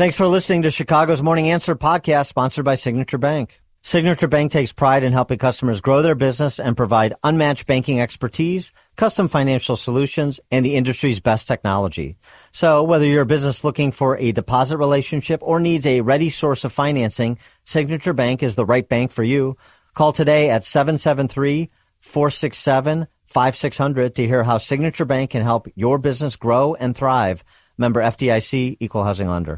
Thanks for listening to Chicago's Morning Answer podcast, sponsored by Signature Bank. Signature Bank takes pride in helping customers grow their business and provide unmatched banking expertise, custom financial solutions, and the industry's best technology. So whether you're a business looking for a deposit relationship or needs a ready source of financing, Signature Bank is the right bank for you. Call today at 773-467-5600 to hear how Signature Bank can help your business grow and thrive. Member FDIC, Equal Housing Lender.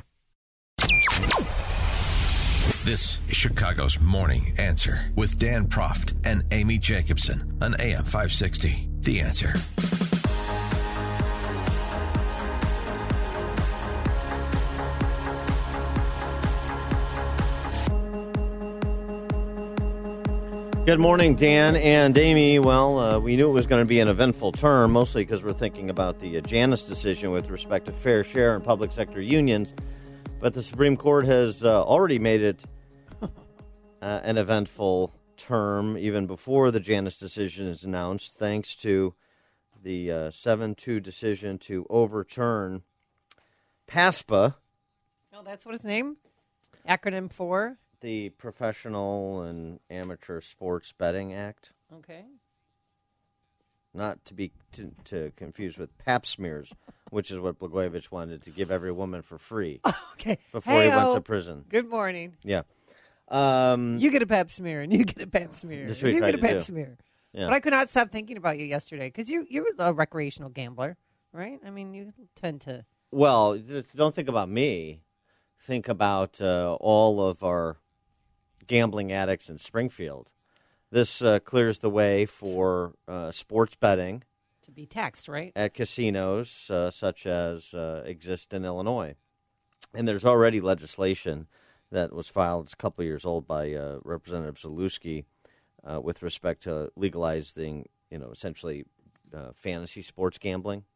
This is Chicago's Morning Answer with Dan Proft and Amy Jacobson on AM 560. The Answer. Good morning, Dan and Amy. Well, we knew it was going to be an eventful term, mostly because we're thinking about the Janus decision with respect to fair share and public sector unions. But the Supreme Court has already made it an eventful term even before the Janus decision is announced, thanks to the 7-2 decision to overturn PASPA. Oh, that's what it's named? Acronym for? The Professional and Amateur Sports Betting Act. Okay. Not to be to confuse with pap smears, which is what Blagojevich wanted to give every woman for free. Okay. Before he went to prison. Good morning. Yeah. You get a pap smear, and you get a pap smear. That's what you he get a tried to pap do. smear. Yeah. But I could not stop thinking about you yesterday, because you're a recreational gambler, right? I mean, you tend to... Well, just don't think about me. Think about all of our gambling addicts in Springfield. This clears the way for sports betting to be taxed, right? At casinos such as exist in Illinois. And there's already legislation that was filed, it's a couple of years old, by Representative Zalewski with respect to legalizing, essentially fantasy sports gambling.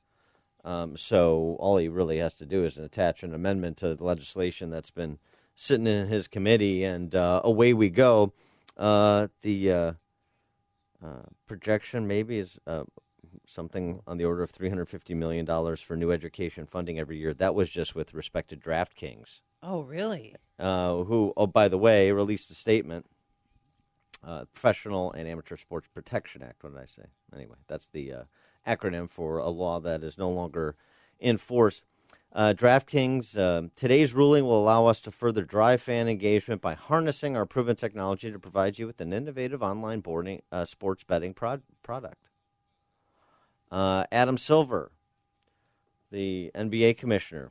So all he really has to do is attach an amendment to the legislation that's been sitting in his committee, and away we go. The projection maybe is something on the order of $350 million for new education funding every year. That was just with respect to DraftKings. Oh, really? Who, by the way, released a statement, Professional and Amateur Sports Protection Act. What did I say? Anyway, that's the acronym for a law that is no longer in force. DraftKings, today's ruling will allow us to further drive fan engagement by harnessing our proven technology to provide you with an innovative online sports betting product. Adam Silver, the NBA commissioner,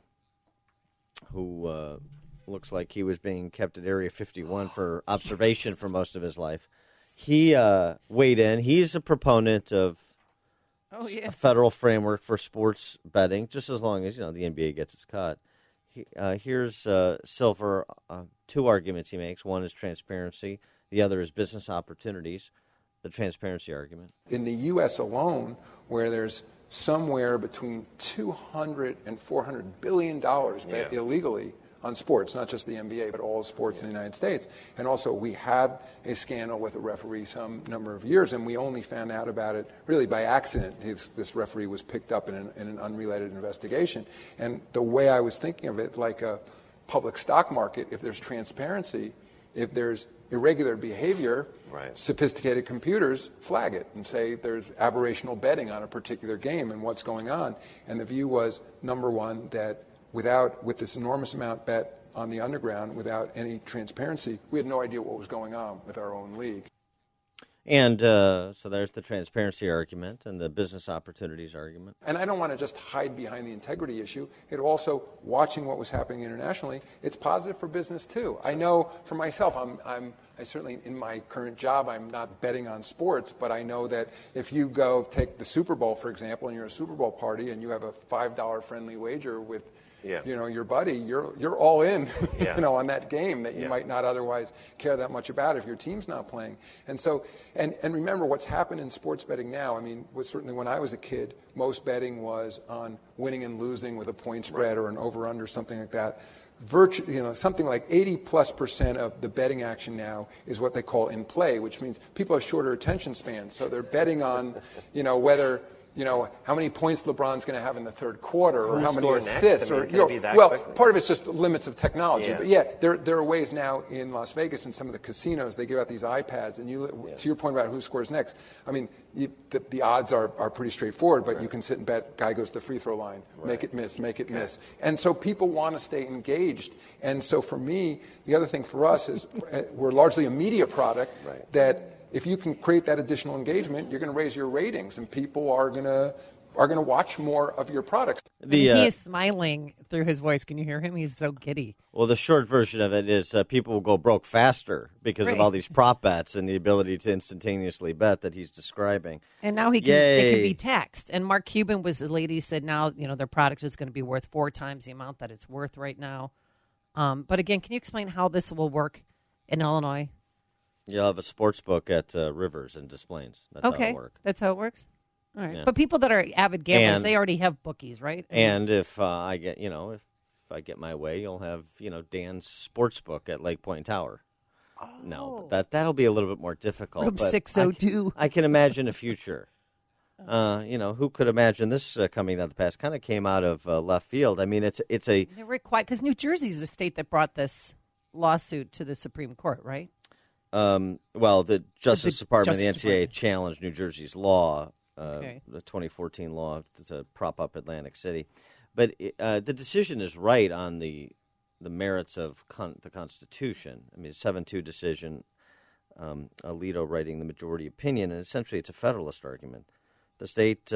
who looks like he was being kept at Area 51 for observation for most of his life, he weighed in. He's a proponent of a federal framework for sports betting, just as long as the NBA gets its cut. Here's Silver. Two arguments he makes. One is transparency. The other is business opportunities. The transparency argument. In the U.S. alone, where there's somewhere between $200 and $400 billion bet illegally on sports, not just the NBA, but all sports in the United States. And also, we had a scandal with a referee some number of years, and we only found out about it really by accident. This referee was picked up in an unrelated investigation. And the way I was thinking of it, like a public stock market, if there's transparency, if there's irregular behavior, sophisticated computers flag it and say there's aberrational betting on a particular game and what's going on. And the view was, number one, that with this enormous amount bet on the underground, without any transparency, we had no idea what was going on with our own league. And so there's the transparency argument and the business opportunities argument. And I don't want to just hide behind the integrity issue. It also, watching what was happening internationally, it's positive for business too. I know for myself, I certainly, in my current job, I'm not betting on sports, but I know that if you go take the Super Bowl, for example, and you're at a Super Bowl party and you have a $5 friendly wager with your buddy, you're all in, on that game that you might not otherwise care that much about if your team's not playing. And so, and remember what's happened in sports betting now. I mean, certainly when I was a kid, most betting was on winning and losing with a point spread or an over/under, something like that. Something like 80+% of the betting action now is what they call in play, which means people have shorter attention spans. So they're betting on, whether how many points LeBron's going to have in the third quarter, or how many score assists, next? I mean, or can it be that well, quickly? part of it's just the limits of technology. Yeah. But yeah, there are ways now in Las Vegas and some of the casinos they give out these iPads, and to your point about who scores next. I mean, the odds are pretty straightforward, but you can sit and bet guy goes to the free throw line, make it miss, miss, and so people want to stay engaged. And so for me, the other thing for us is we're largely a media product that. If you can create that additional engagement, you're going to raise your ratings, and people are going to watch more of your products. He is smiling through his voice. Can you hear him? He's so giddy. Well, the short version of it is people will go broke faster because of all these prop bets and the ability to instantaneously bet that he's describing. And now it can be taxed. And Mark Cuban was the lady said now their product is going to be worth 4 times the amount that it's worth right now. But again, can you explain how this will work in Illinois? You'll have a sports book at Rivers and Des Plaines. That's how it'll work. That's how it works? All right. Yeah. But people that are avid gamblers, they already have bookies, right? And if I get, if I get my way, you'll have, Dan's sports book at Lake Point Tower. Oh. No, but that'll be a little bit more difficult. Room but 602. I can imagine a future. Who could imagine this coming out of the past? Kind of came out of left field. I mean, it's a. They were quiet because New Jersey's the state that brought this lawsuit to the Supreme Court, right? Well, the Justice Department and the NCAA Department. challenged New Jersey's law, Okay. the 2014 law to prop up Atlantic City. But the decision is right on the merits of the Constitution. I mean, 7-2 decision, Alito writing the majority opinion, and essentially it's a Federalist argument. The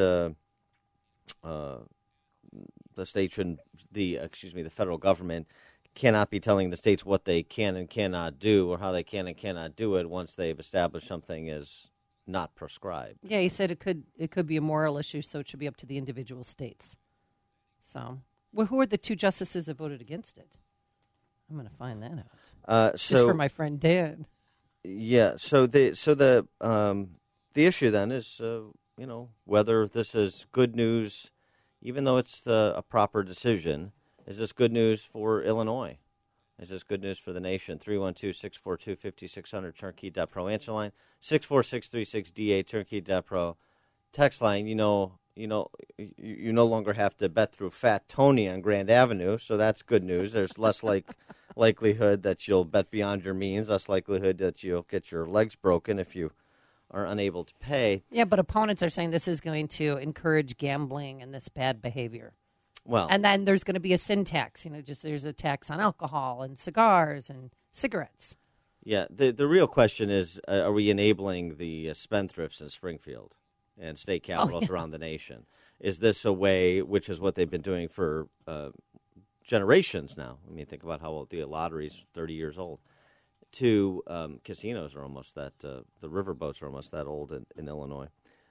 federal government cannot be telling the states what they can and cannot do or how they can and cannot do it once they've established something as not prescribed. Yeah, he said it could be a moral issue, so it should be up to the individual states. So, who are the 2 justices that voted against it? I'm going to find that out. Just for my friend Dan. Yeah. So the issue then is whether this is good news, even though it's a proper decision. Is this good news for Illinois? Is this good news for the nation? 312-642-5600, turnkey.pro. Answer line, 64636DA, turnkey.pro. Text line, you no longer have to bet through Fat Tony on Grand Avenue, so that's good news. There's less likelihood that you'll bet beyond your means, less likelihood that you'll get your legs broken if you are unable to pay. Yeah, but opponents are saying this is going to encourage gambling and this bad behavior. Well, and then there's going to be a sin tax. There's a tax on alcohol and cigars and cigarettes. Yeah, the real question is, are we enabling the spendthrifts in Springfield and state capitals around the nation? Is this a way, which is what they've been doing for generations now? I mean, think about how old the lottery's 30 years old. Casinos are almost that, the riverboats are almost that old in Illinois.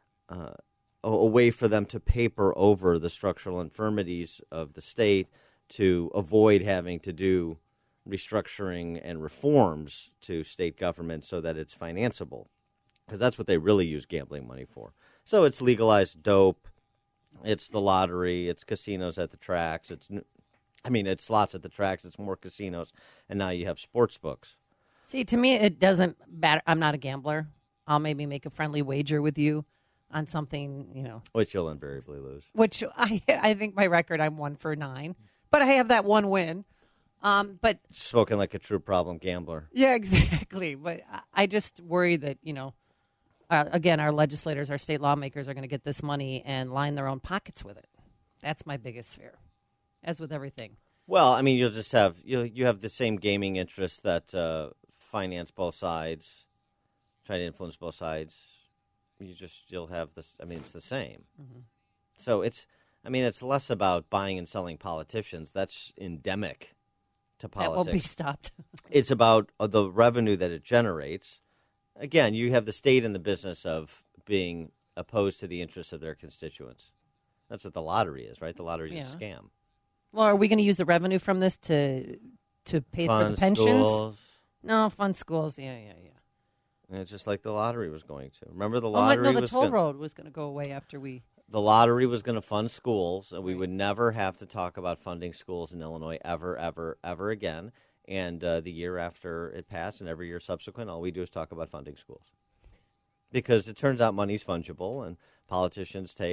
A way for them to paper over the structural infirmities of the state to avoid having to do restructuring and reforms to state government so that it's financeable, because that's what they really use gambling money for. So it's legalized dope, it's the lottery, it's casinos at the tracks, it's slots at the tracks, it's more casinos, and now you have sports books. See, to me, it doesn't matter. I'm not a gambler. I'll maybe make a friendly wager with you on something, which you'll invariably lose. Which I think my record, I'm 1 for 9, but I have that one win. But spoken like a true problem gambler. Yeah, exactly. But I just worry that again, our legislators, our state lawmakers are going to get this money and line their own pockets with it. That's my biggest fear, as with everything. Well, I mean, you'll just have you have the same gaming interests that finance both sides, try to influence both sides. You'll have this. I mean, it's the same. Mm-hmm. So it's less about buying and selling politicians. That's endemic to politics. That will be stopped. It's about the revenue that it generates. Again, you have the state in the business of being opposed to the interests of their constituents. That's what the lottery is, right? The lottery is a scam. Well, are we going to use the revenue from this to pay for the pensions? Schools. No, fund schools. Yeah. And it's just like the lottery was going to. Remember the lottery? The toll road was going to go away after we. The lottery was going to fund schools, and we would never have to talk about funding schools in Illinois ever, ever, ever again. And the year after it passed, and every year subsequent, all we do is talk about funding schools, because it turns out money's fungible, and politicians take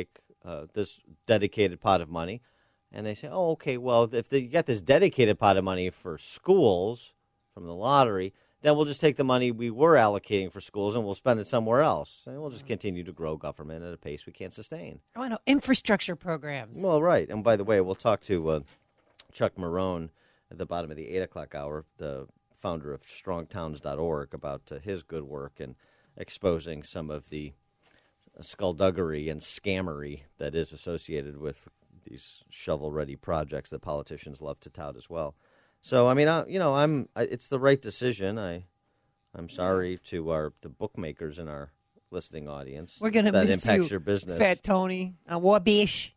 this dedicated pot of money. And they say, oh, okay, well, if you get this dedicated pot of money for schools from the lottery, then we'll just take the money we were allocating for schools and we'll spend it somewhere else. And we'll just continue to grow government at a pace we can't sustain. Oh, I know. Infrastructure programs. Well, right. And by the way, we'll talk to Chuck Marohn at the bottom of the 8 o'clock hour, the founder of strongtowns.org, about his good work in exposing some of the skullduggery and scammery that is associated with these shovel-ready projects that politicians love to tout as well. So, I mean, it's the right decision. I'm sorry to the bookmakers in our listening audience. We're going to miss impacts you, your business. Fat Tony. Wabish.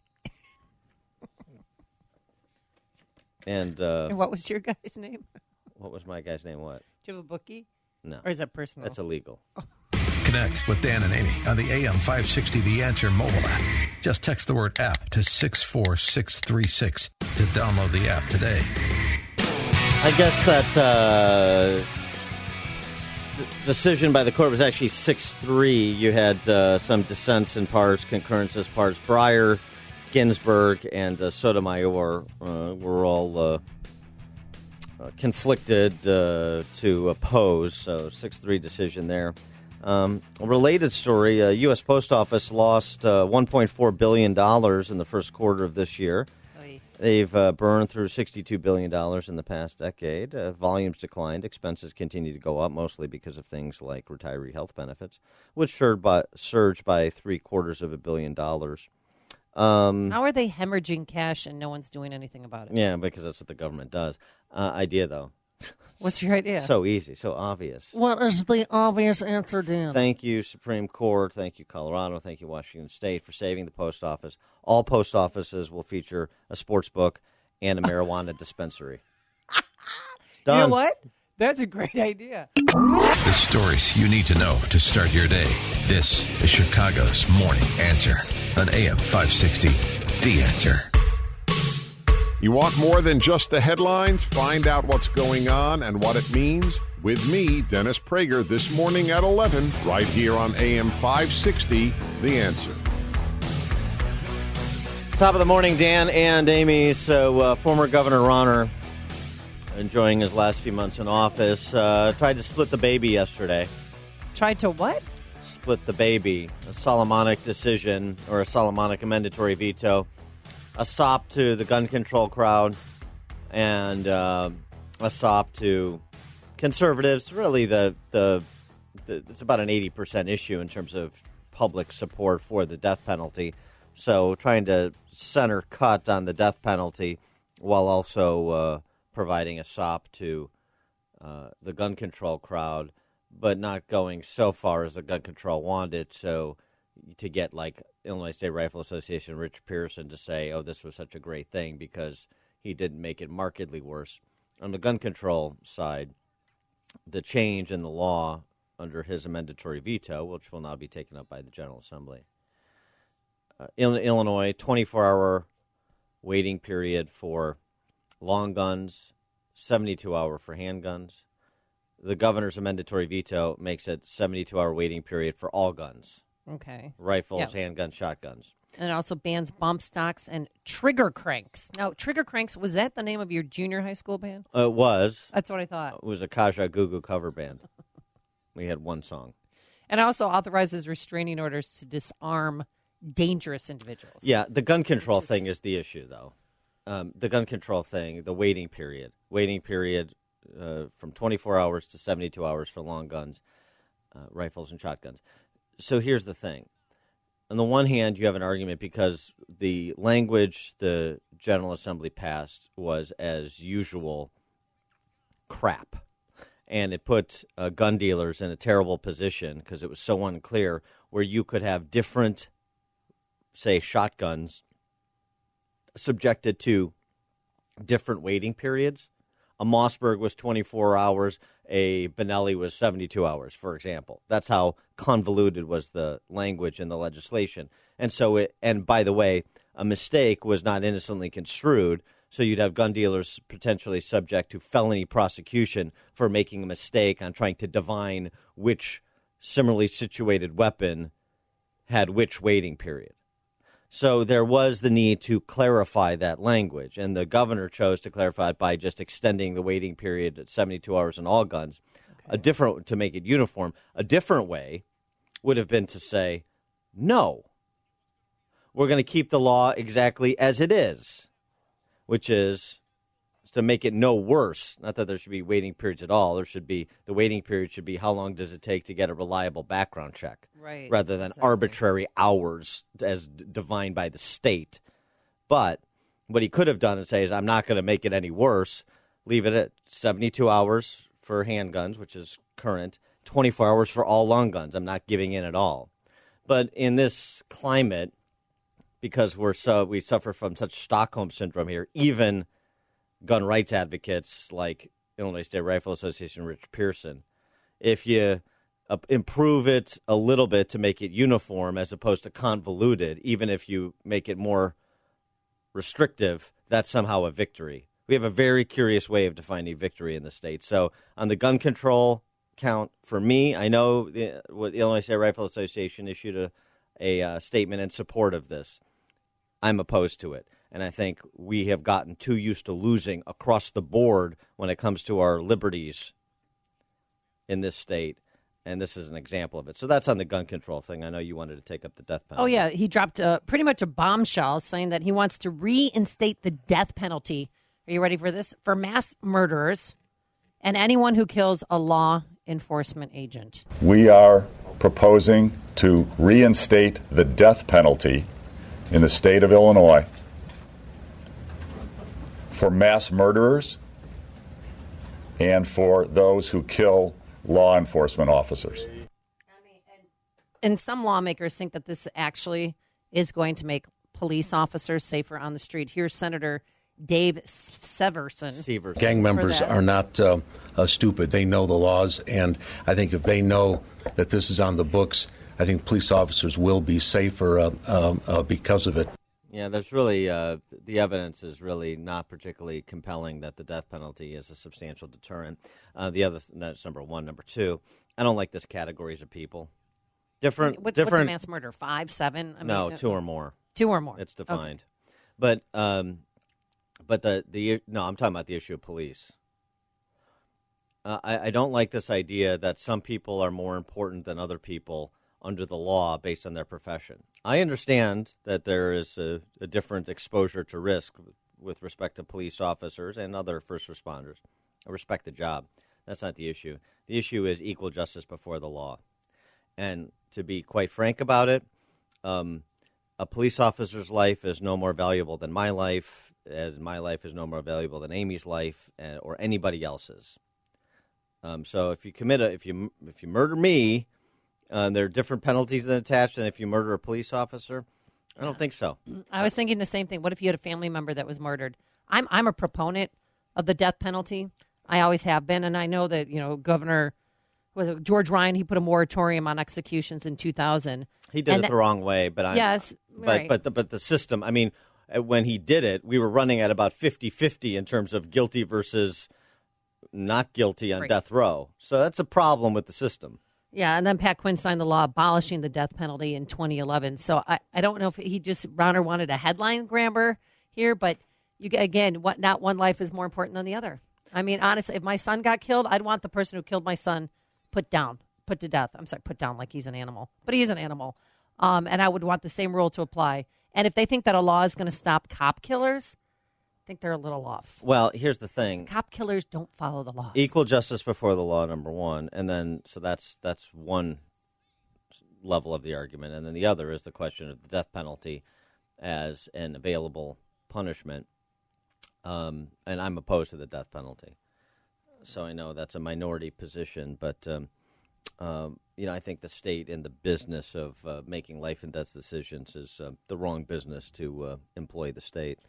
And what was your guy's name? What was my guy's name? What? Do you have a bookie? No. Or is that personal? That's illegal. Oh. Connect with Dan and Amy on the AM 560 The Answer mobile app. Just text the word app to 64636 to download the app today. I guess that decision by the court was actually 6-3. You had some dissents in parts, concurrences parts. Breyer, Ginsburg, and Sotomayor were all conflicted to oppose. So 6-3 decision there. A related story, U.S. Post Office lost $1.4 billion in the first quarter of this year. Oy. They've burned through $62 billion in the past decade. Volumes declined. Expenses continue to go up, mostly because of things like retiree health benefits, which surged by $750 million. How are they hemorrhaging cash and no one's doing anything about it? Yeah, because that's what the government does. Idea, though. What's your idea? So easy, so obvious. What is the obvious answer, Dan? Thank you, Supreme Court. Thank you, Colorado. Thank you, Washington State, for saving the post office. All post offices will feature a sports book and a marijuana dispensary. Done. You know what? That's a great idea. The stories you need to know to start your day. This is Chicago's Morning Answer on AM 560. The Answer. You want more than just the headlines? Find out what's going on and what it means with me, Dennis Prager, this morning at 11, right here on AM 560, The Answer. Top of the morning, Dan and Amy. So former Governor Rauner, enjoying his last few months in office, tried to split the baby yesterday. Tried to what? Split the baby. A Solomonic decision, or a Solomonic amendatory veto. A sop to the gun control crowd, and a sop to conservatives. Really, it's about an 80% issue in terms of public support for the death penalty. So trying to center cut on the death penalty while also providing a sop to the gun control crowd, but not going so far as the gun control wanted. So to get like Illinois State Rifle Association Rich Pearson to say, oh, this was such a great thing because he didn't make it markedly worse. On the gun control side, the change in the law under his amendatory veto, which will now be taken up by the General Assembly. Illinois, 24-hour waiting period for long guns, 72-hour for handguns. The governor's amendatory veto makes it 72-hour waiting period for all guns. Okay. Rifles, handguns, shotguns. And it also bans bump stocks and trigger cranks. Now, trigger cranks, was that the name of your junior high school band? It was. That's what I thought. It was a Kaja Gugu cover band. We had one song. And it also authorizes restraining orders to disarm dangerous individuals. Yeah, the gun control thing is the issue, though. The gun control thing, the waiting period. Waiting period from 24 hours to 72 hours for long guns, rifles, and shotguns. So here's the thing. On the one hand, you have an argument because the language the General Assembly passed was, as usual, crap. And it put gun dealers in a terrible position because it was so unclear where you could have different, say, shotguns subjected to different waiting periods. A Mossberg was 24 hours. A Benelli was 72 hours, for example. That's how convoluted was the language in the legislation. And so, and by the way, a mistake was not innocently construed. So you'd have gun dealers potentially subject to felony prosecution for making a mistake on trying to divine which similarly situated weapon had which waiting period. So there was the need to clarify that language, and the governor chose to clarify it by just extending the waiting period at 72 hours on all guns. To make it uniform. A different way would have been to say, no, we're going to keep the law exactly as it is, which is to make it no worse. Not that there should be waiting periods at all. The waiting period should be how long does it take to get a reliable background check, right? Rather than arbitrary hours as defined by the state. But what he could have done is say, I'm not going to make it any worse. Leave it at 72 hours for handguns, which is current, 24 hours for all long guns. I'm not giving in at all. But in this climate, because we suffer from such Stockholm syndrome here, even gun rights advocates like Illinois State Rifle Association, Rich Pearson, if you improve it a little bit to make it uniform as opposed to convoluted, even if you make it more restrictive, that's somehow a victory. We have a very curious way of defining victory in the state. So on the gun control count, for me, I know the Illinois State Rifle Association issued a statement in support of this. I'm opposed to it. And I think we have gotten too used to losing across the board when it comes to our liberties in this state. And this is an example of it. So that's on the gun control thing. I know you wanted to take up the death penalty. Oh, yeah. He dropped pretty much a bombshell saying that he wants to reinstate the death penalty. Are you ready for this? For mass murderers and anyone who kills a law enforcement agent. We are proposing to reinstate the death penalty in the state of Illinois for mass murderers and for those who kill law enforcement officers. And some lawmakers think that this actually is going to make police officers safer on the street. Here's Senator Dave Severson. Gang members are not stupid. They know the laws, and I think if they know that this is on the books, I think police officers will be safer because of it. Yeah, there's really the evidence is really not particularly compelling that the death penalty is a substantial deterrent. That's number one. Number two, I don't like this categories of people. What's a mass murder? 5, 7? No, 2 or more. 2 or more. It's defined. Okay. I'm talking about the issue of police. I don't like this idea that some people are more important than other people under the law based on their profession. I understand that there is a different exposure to risk with respect to police officers and other first responders. I respect the job. That's not the issue. The issue is equal justice before the law. And to be quite frank about it, a police officer's life is no more valuable than my life, as my life is no more valuable than Amy's life or anybody else's. So if you murder me, there are different penalties that attached than if you murder a police officer. I don't think so. I was thinking the same thing. What if you had a family member that was murdered? I'm a proponent of the death penalty. I always have been, and I know that Governor George Ryan, he put a moratorium on executions in 2000. He did it the wrong way, but right. But the system. I mean, when he did it, we were running at about 50-50 in terms of guilty versus not guilty on death row. So that's a problem with the system. Yeah, and then Pat Quinn signed the law abolishing the death penalty in 2011. So I don't know if Rauner wanted a headline grabber here, but not one life is more important than the other. I mean, honestly, if my son got killed, I'd want the person who killed my son put to death. I'm sorry, put down like he's an animal, but he is an animal. And I would want the same rule to apply. And if they think that a law is going to stop cop killers, I think they're a little off. Well, here's the thing. Cop killers don't follow the laws. Equal justice before the law, number one. And then, so that's one level of the argument. And then the other is the question of the death penalty as an available punishment. And I'm opposed to the death penalty. So I know that's a minority position, but I think the state in the business of making life and death decisions is the wrong business to employ the state.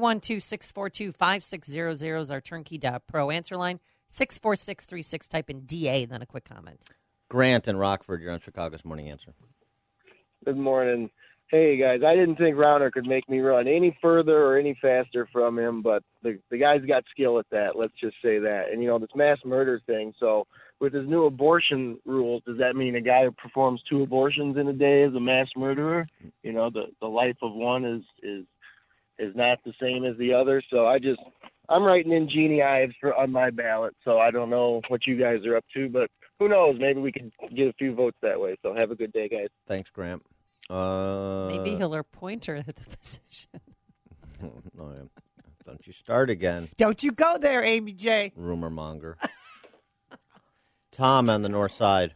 312-642-5600 is our turnkey.pro answer line. 64636, type in DA, then a quick comment. Grant in Rockford, you're on Chicago's Morning Answer. Good morning. Hey, guys, I didn't think Rauner could make me run any further or any faster from him, but the guy's got skill at that, let's just say that. And, this mass murder thing, so with his new abortion rules, does that mean a guy who performs 2 abortions in a day is a mass murderer? The life of one is not the same as the other. So I'm writing in Jeannie Ives on my ballot, so I don't know what you guys are up to, but who knows? Maybe we can get a few votes that way. So have a good day, guys. Thanks, Grant. Maybe he'll appoint her to the position. No, don't you start again. Don't you go there, Amy J. Rumor monger. Tom on the north side.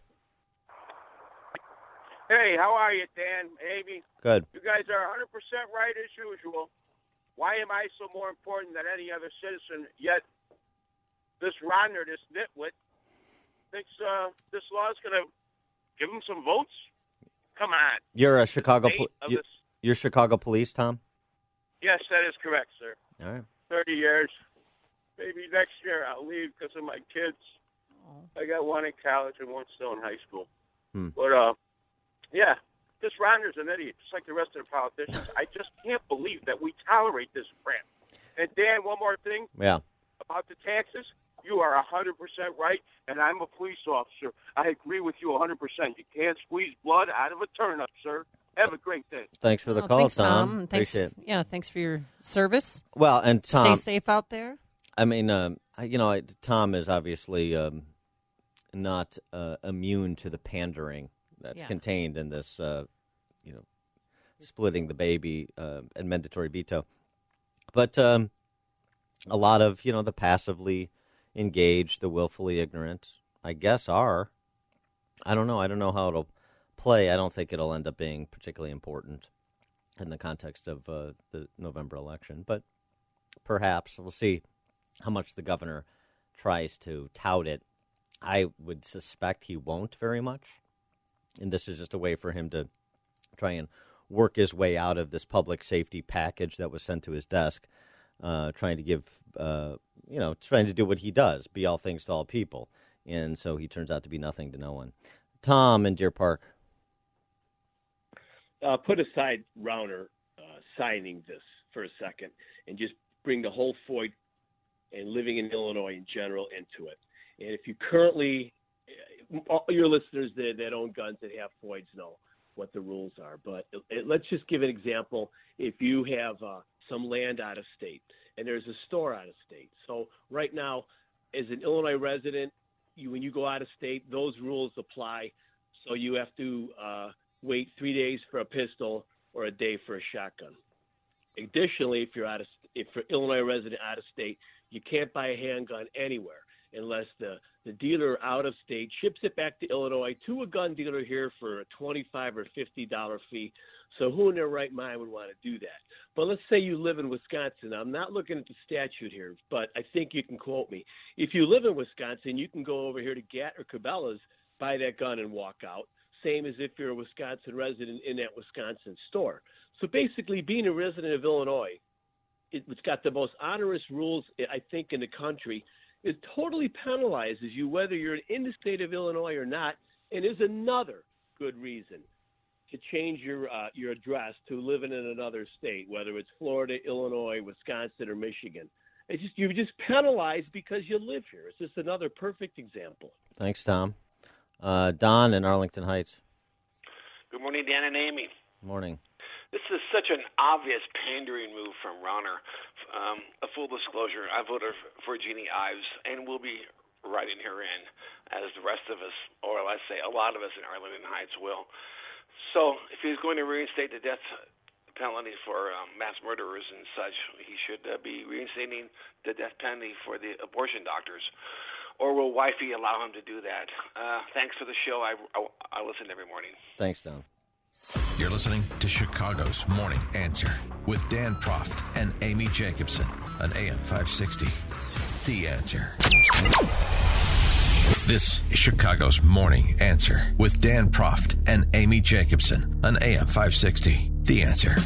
Hey, how are you, Dan, Amy? Good. You guys are 100% right as usual. Why am I so more important than any other citizen? Yet this Rauner, this nitwit, thinks this law is going to give him some votes? Come on. You're a Chicago. You're Chicago police, Tom? Yes, that is correct, sir. All right. 30 years. Maybe next year I'll leave because of my kids. I got one in college and one still in high school. But yeah, this Rauner's an idiot, just like the rest of the politicians. I just can't believe that we tolerate this crap. And Dan, one more thing. Yeah. About the taxes. You are 100% right, and I'm a police officer. I agree with you 100%. You can't squeeze blood out of a turnip, sir. Have a great day. Thanks for the call, thanks, Tom. Appreciate it. Yeah, thanks for your service. Well, and Tom, stay safe out there. I mean, Tom is obviously not immune to the pandering that's contained in this, splitting the baby and mandatory veto. But a lot of, the passively engaged, the willfully ignorant, I guess are. I don't know. I don't know how it'll play. I don't think it'll end up being particularly important in the context of the November election. But perhaps we'll see how much the governor tries to tout it. I would suspect he won't very much. And this is just a way for him to try and work his way out of this public safety package that was sent to his desk, trying to give, trying to do what he does, be all things to all people. And so he turns out to be nothing to no one. Tom in Deer Park. Put aside Rauner signing this for a second and just bring the whole FOID and living in Illinois in general into it. And if you currently, all your listeners that own guns that have FOIDs know what the rules are. But let's just give an example. If you have some land out of state and there's a store out of state. So right now, as an Illinois resident, when you go out of state, those rules apply. So you have to wait 3 days for a pistol or a day for a shotgun. Additionally, if you're an Illinois resident out of state, you can't buy a handgun anywhere unless the dealer out of state ships it back to Illinois to a gun dealer here for a $25 or $50 fee. So who in their right mind would want to do that? But let's say you live in Wisconsin. I'm not looking at the statute here, but I think you can quote me. If you live in Wisconsin, you can go over here to Gat or Cabela's, buy that gun and walk out. Same as if you're a Wisconsin resident in that Wisconsin store. So basically, being a resident of Illinois, it's got the most onerous rules, I think, in the country. It totally penalizes you whether you're in the state of Illinois or not, and is another good reason to change your address to living in another state, whether it's Florida, Illinois, Wisconsin, or Michigan. You're just penalized because you live here. It's just another perfect example. Thanks, Tom. Don in Arlington Heights. Good morning, Dan and Amy. Morning. This is such an obvious pandering move from Rauner. A full disclosure, I voted for Jeannie Ives and will be writing her in, as the rest of us, or let's say a lot of us in Arlington Heights will. So if he's going to reinstate the death penalty for mass murderers and such, he should be reinstating the death penalty for the abortion doctors. Or will wifey allow him to do that? Thanks for the show. I listen every morning. Thanks, Don. You're listening to Chicago's Morning Answer with Dan Proft and Amy Jacobson on AM 560. The Answer. This is Chicago's Morning Answer with Dan Proft and Amy Jacobson on AM 560. The Answer.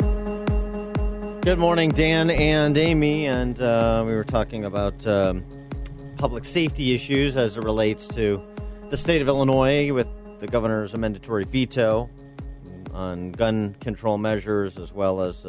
Good morning, Dan and Amy, and we were talking about public safety issues as it relates to the state of Illinois with the governor's amendatory veto on gun control measures, as well as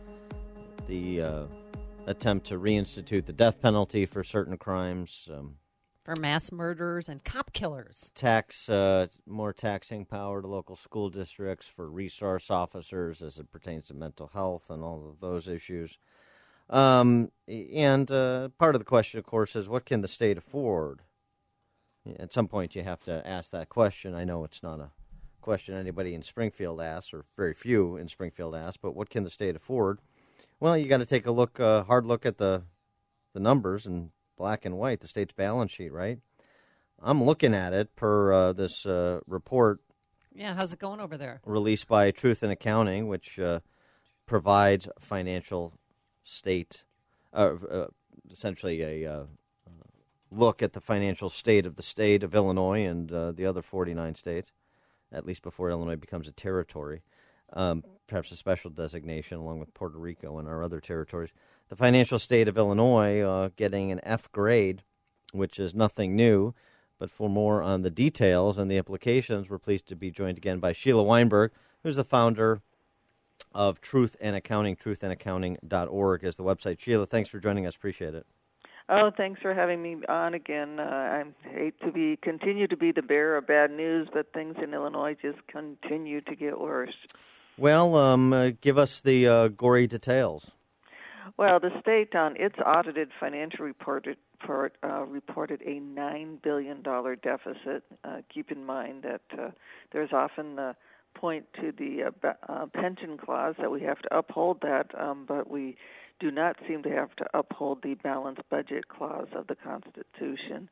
the attempt to reinstitute the death penalty for certain crimes. For mass murderers and cop killers. More taxing power to local school districts for resource officers as it pertains to mental health and all of those issues. And part of the question, of course, is what can the state afford? At some point you have to ask that question. I know it's not a question anybody in Springfield asks, or very few in Springfield ask, but what can the state afford? Well, you got to take a hard look at the numbers in black and white, the state's balance sheet, right? I'm looking at it per this report. Yeah, how's it going over there? Released by Truth in Accounting, which provides financial state, essentially a look at the financial state of Illinois and the other 49 states, at least before Illinois becomes a territory, perhaps a special designation along with Puerto Rico and our other territories. The financial state of Illinois getting an F grade, which is nothing new. But for more on the details and the implications, we're pleased to be joined again by Sheila Weinberg, who's the founder of Truth in Accounting. TruthInAccounting.org is the website. Sheila, thanks for joining us. Appreciate it. Oh, thanks for having me on again. I hate to continue to be the bearer of bad news, but things in Illinois just continue to get worse. Well, give us the gory details. Well, the state on its audited financial report reported a $9 billion deficit. Keep in mind that there's often a point to the pension clause that we have to uphold that, but we do not seem to have to uphold the balanced budget clause of the Constitution.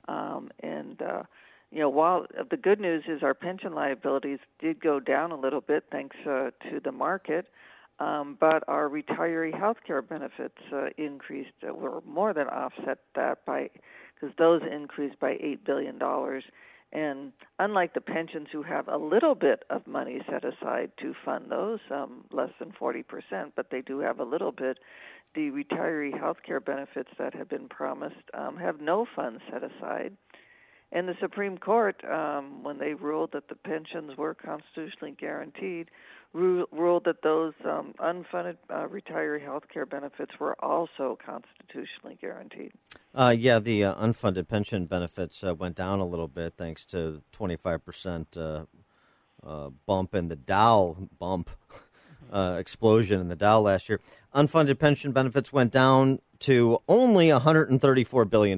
While the good news is our pension liabilities did go down a little bit thanks to the market, but our retiree health care benefits increased, were more than offset that because those increased by $8 billion. And unlike the pensions who have a little bit of money set aside to fund those, less than 40%, but they do have a little bit, the retiree health care benefits that have been promised have no funds set aside. And the Supreme Court, when they ruled that the pensions were constitutionally guaranteed, ruled that those unfunded retiree health care benefits were also constitutionally guaranteed. The unfunded pension benefits went down a little bit thanks to 25% bump in the Dow explosion in the Dow last year. Unfunded pension benefits went down to only $134 billion.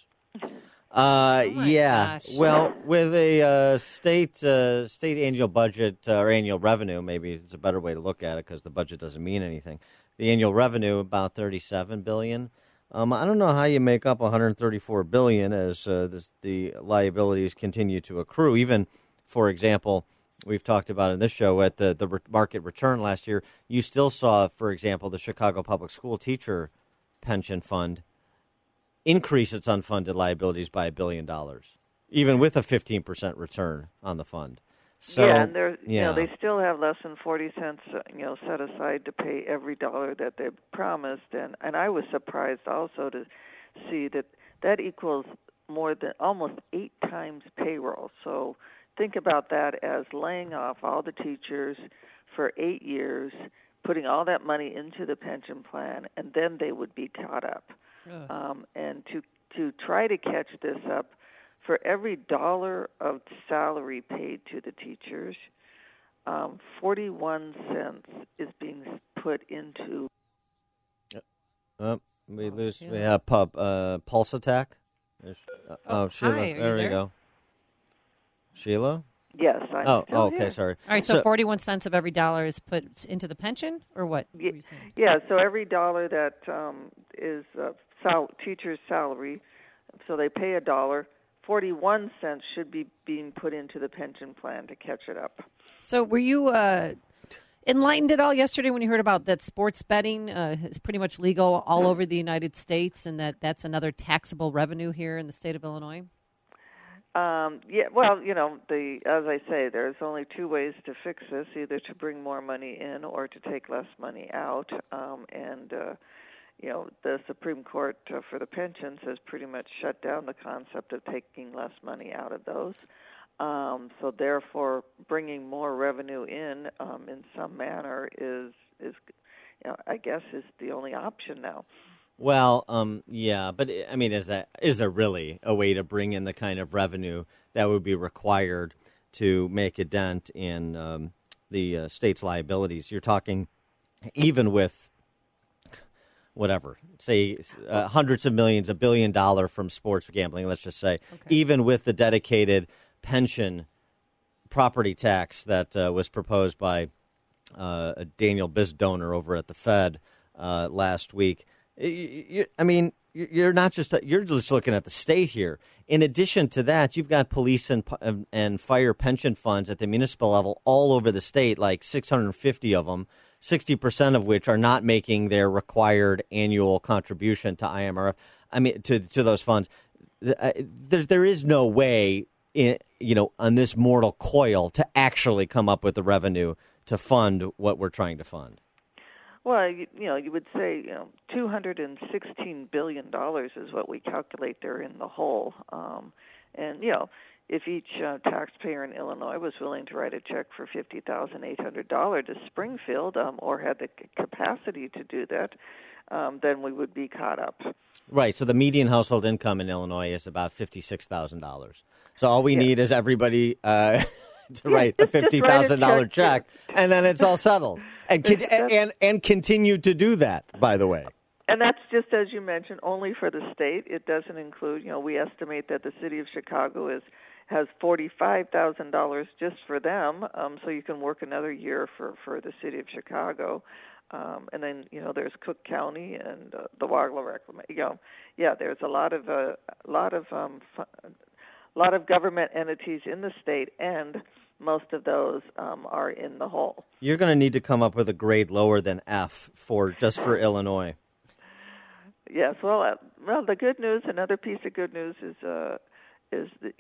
Gosh. Well, with a state annual budget or annual revenue, maybe it's a better way to look at it because the budget doesn't mean anything. The annual revenue about $37 billion. I don't know how you make up $134 billion as the liabilities continue to accrue. Even, for example, we've talked about in this show at the market return last year, you still saw, for example, the Chicago Public School Teacher Pension Fund increase its unfunded liabilities by $1 billion, even with a 15% return on the fund. So, and they still have less than 40 cents, set aside to pay every dollar that they've promised. And I was surprised also to see that equals more than almost 8 times payroll. So think about that as laying off all the teachers for 8 years, putting all that money into the pension plan, and then they would be caught up. And to try to catch this up, for every dollar of salary paid to the teachers, 41 cents is being put into. We have pulse attack. Sheila, hi, there we go. Sheila? Yes. Okay, here. sorry. All right, so 41 cents of every dollar is put into the pension, or what? Yeah, so every dollar that is teacher's salary, so they pay $1, 41 cents should be being put into the pension plan to catch it up. So were you enlightened at all yesterday when you heard about that sports betting is pretty much legal all over the United States, and that's another taxable revenue here in the state of Illinois? As I say, there's only 2 ways to fix this, either to bring more money in or to take less money out. the Supreme Court for the pensions has pretty much shut down the concept of taking less money out of those. So therefore, bringing more revenue in some manner is I guess is the only option now. Well, yeah, but I mean, is there really a way to bring in the kind of revenue that would be required to make a dent in the state's liabilities? You're talking even with whatever, say hundreds of millions, $1 billion from sports gambling, let's just say, even with the dedicated pension property tax that was proposed by Daniel Bisdonor over at the Fed last week. You're just looking at the state here. In addition to that, you've got police and fire pension funds at the municipal level all over the state, like 650 of them, 60% of which are not making their required annual contribution to IMRF. I mean, to those funds. There is no way, on this mortal coil to actually come up with the revenue to fund what we're trying to fund. Well, you would say $216 billion is what we calculate there in the hole. And if each taxpayer in Illinois was willing to write a check for $50,800 to Springfield or had the capacity to do that, then we would be caught up. Right. So the median household income in Illinois is about $56,000. So all we need is everybody to write a $50,000 check, and then it's all settled. And continue to do that, by the way. And that's just, as you mentioned, only for the state. It doesn't include, we estimate that the city of Chicago has $45,000 just for them, so you can work another year for the city of Chicago. And then, there's Cook County and the Wagler Reclamation. There's a lot of government entities in the state, and most of those are in the hole. You're going to need to come up with a grade lower than F for Illinois. Yes. Well, the good news, another piece of good news is that,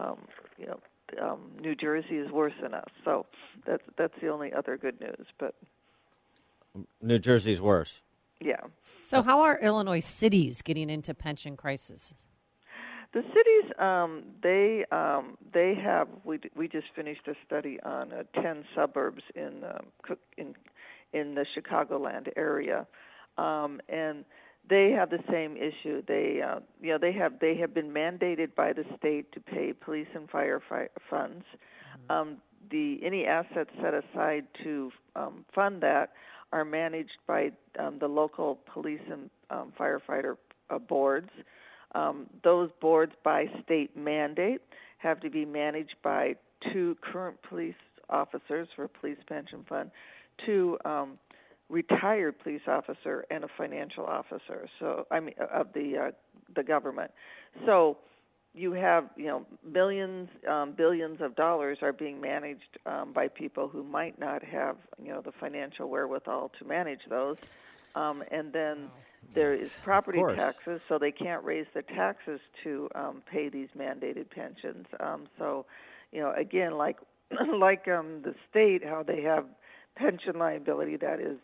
New Jersey is worse than us. So that's the only other good news. But New Jersey's worse. Yeah. So how are Illinois cities getting into pension crisis? The cities, they have. We just finished a study on 10 suburbs in the Chicagoland area, and they have the same issue. They have been mandated by the state to pay police and fire funds. Any assets set aside to fund that are managed by the local police and firefighter boards. Those boards, by state mandate, have to be managed by 2 current police officers for a police pension fund, 2 retired police officer, and a financial officer. So of the government. So you have millions, billions of dollars are being managed by people who might not have the financial wherewithal to manage those, and then. There is property taxes, so they can't raise the taxes to pay these mandated pensions. So, again, like the state, how they have pension liability that is,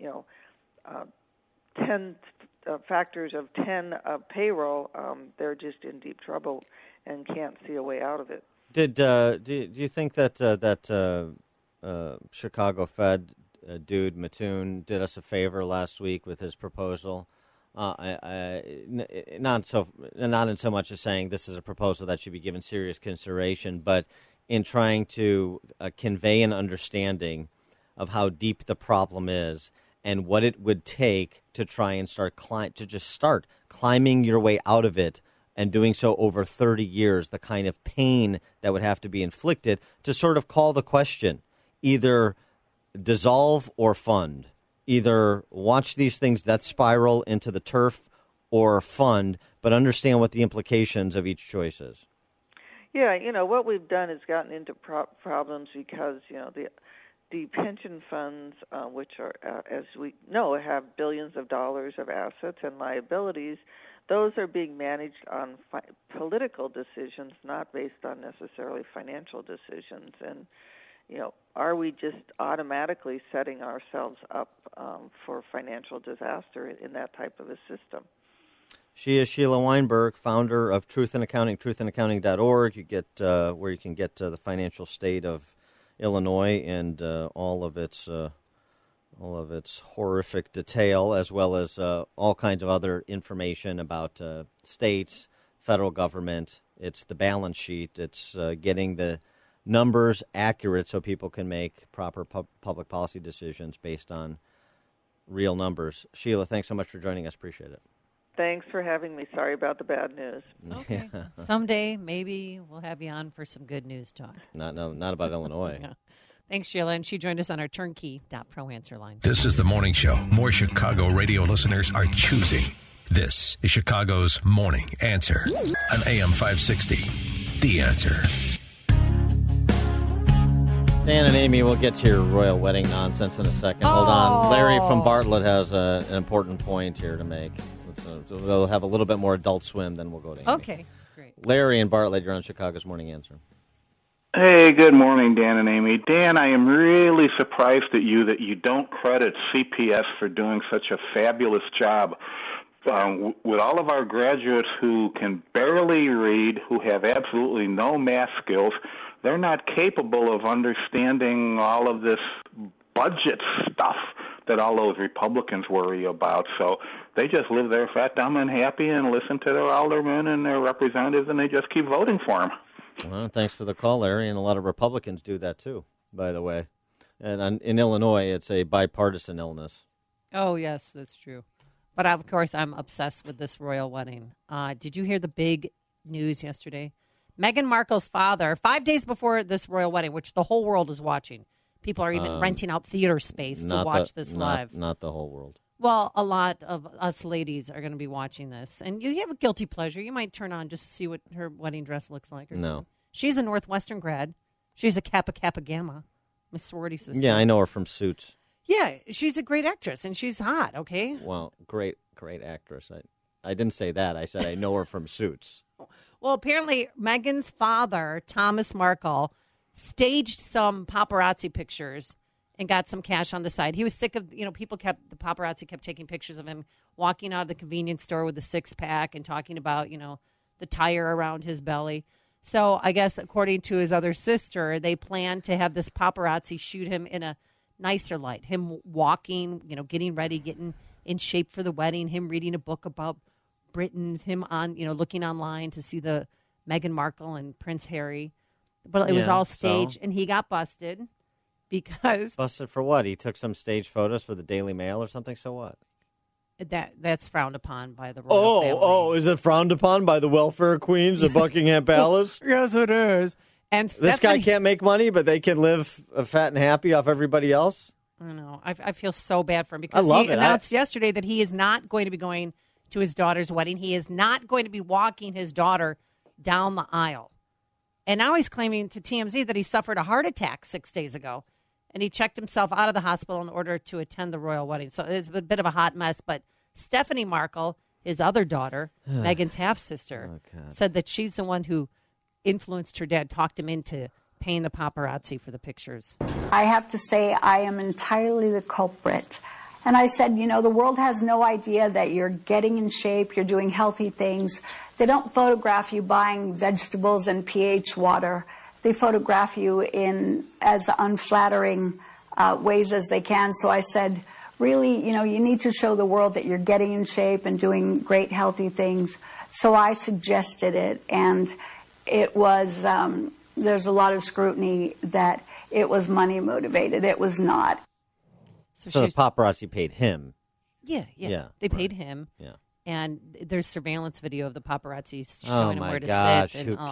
10 factors of 10 payroll, they're just in deep trouble and can't see a way out of it. Do you think that Chicago Fed dude Mattoon did us a favor last week with his proposal? Not in so much as saying this is a proposal that should be given serious consideration, but in trying to convey an understanding of how deep the problem is and what it would take to try and start climbing your way out of it, and doing so over 30 years, the kind of pain that would have to be inflicted to sort of call the question, either dissolve or fund. Either watch these things death spiral into the turf or fund, but understand what the implications of each choice is. Yeah, what we've done is gotten into problems because, the pension funds, which are, as we know, have billions of dollars of assets and liabilities, those are being managed on political decisions, not based on necessarily financial decisions. are we just automatically setting ourselves up for financial disaster in that type of a system? She is Sheila Weinberg, founder of Truth in Accounting, truthinaccounting.org. You get where you can get the financial state of Illinois and all of its horrific detail, as well as all kinds of other information about states, federal government. It's the balance sheet. It's getting the numbers accurate so people can make proper public policy decisions based on real numbers. Sheila, thanks so much for joining us. Appreciate it. Thanks for having me. Sorry about the bad news. Okay. Yeah. Someday, maybe we'll have you on for some good news talk. Not about Illinois. Yeah. Thanks, Sheila. And she joined us on our turnkey.pro answer line. This is the morning show more Chicago radio listeners are choosing. This is Chicago's Morning Answer on AM 560. The Answer. Dan and Amy, we'll get to your royal wedding nonsense in a second. Hold on. Larry from Bartlett has an important point here to make. So we'll have a little bit more Adult Swim, then we'll go to Amy. Okay, great. Larry in Bartlett, you're on Chicago's Morning Answer. Hey, good morning, Dan and Amy. Dan, I am really surprised at you that you don't credit CPS for doing such a fabulous job. With all of our graduates who can barely read, who have absolutely no math skills, they're not capable of understanding all of this budget stuff that all those Republicans worry about. So they just live there fat, dumb, and happy and listen to their aldermen and their representatives, and they just keep voting for them. Well, thanks for the call, Larry. And a lot of Republicans do that, too, by the way. And in Illinois, it's a bipartisan illness. Oh, yes, that's true. But, of course, I'm obsessed with this royal wedding. Did you hear the big news yesterday? Meghan Markle's father, 5 days before this royal wedding, which the whole world is watching. People are even renting out theater space to watch this live. Not the whole world. Well, a lot of us ladies are going to be watching this. And you have a guilty pleasure. You might turn on just to see what her wedding dress looks like. Or something. She's a Northwestern grad. She's a Kappa Kappa Gamma, my sorority sister. Yeah, I know her from Suits. Yeah, she's a great actress, and she's hot, okay? Well, great actress. I didn't say that. I said I know her from Suits. Well, apparently Meghan's father, Thomas Markle, staged some paparazzi pictures and got some cash on the side. He was sick of, the paparazzi kept taking pictures of him walking out of the convenience store with a six-pack and talking about, the tire around his belly. So I guess according to his other sister, they plan to have this paparazzi shoot him in a nicer light. Him walking, getting ready, getting in shape for the wedding, him reading a book about Britain, him on, looking online to see the Meghan Markle and Prince Harry. But it was all staged, and he got busted because... Busted for what? He took some stage photos for the Daily Mail or something, so what? That's frowned upon by the royal family. Oh, is it frowned upon by the welfare queens of Buckingham Palace? Yes, it is. And this guy can't make money, but they can live fat and happy off everybody else? I know. I feel so bad for him because he announced yesterday that he is not going to be going to his daughter's wedding. He is not going to be walking his daughter down the aisle. And now he's claiming to TMZ that he suffered a heart attack 6 days ago, and he checked himself out of the hospital in order to attend the royal wedding. So it's a bit of a hot mess. But Stephanie Markle, his other daughter, Meghan's half-sister, said that she's the one who influenced her dad, talked him into paying the paparazzi for the pictures. I have to say I am entirely the culprit. And I said, the world has no idea that you're getting in shape, you're doing healthy things. They don't photograph you buying vegetables and pH water. They photograph you in as unflattering ways as they can. So I said, really, you need to show the world that you're getting in shape and doing great healthy things. So I suggested it, and it was, there's a lot of scrutiny that it was money motivated. It was not. So the paparazzi paid him. Yeah. They paid him. Yeah. And there's surveillance video of the paparazzi showing him where to sit. And,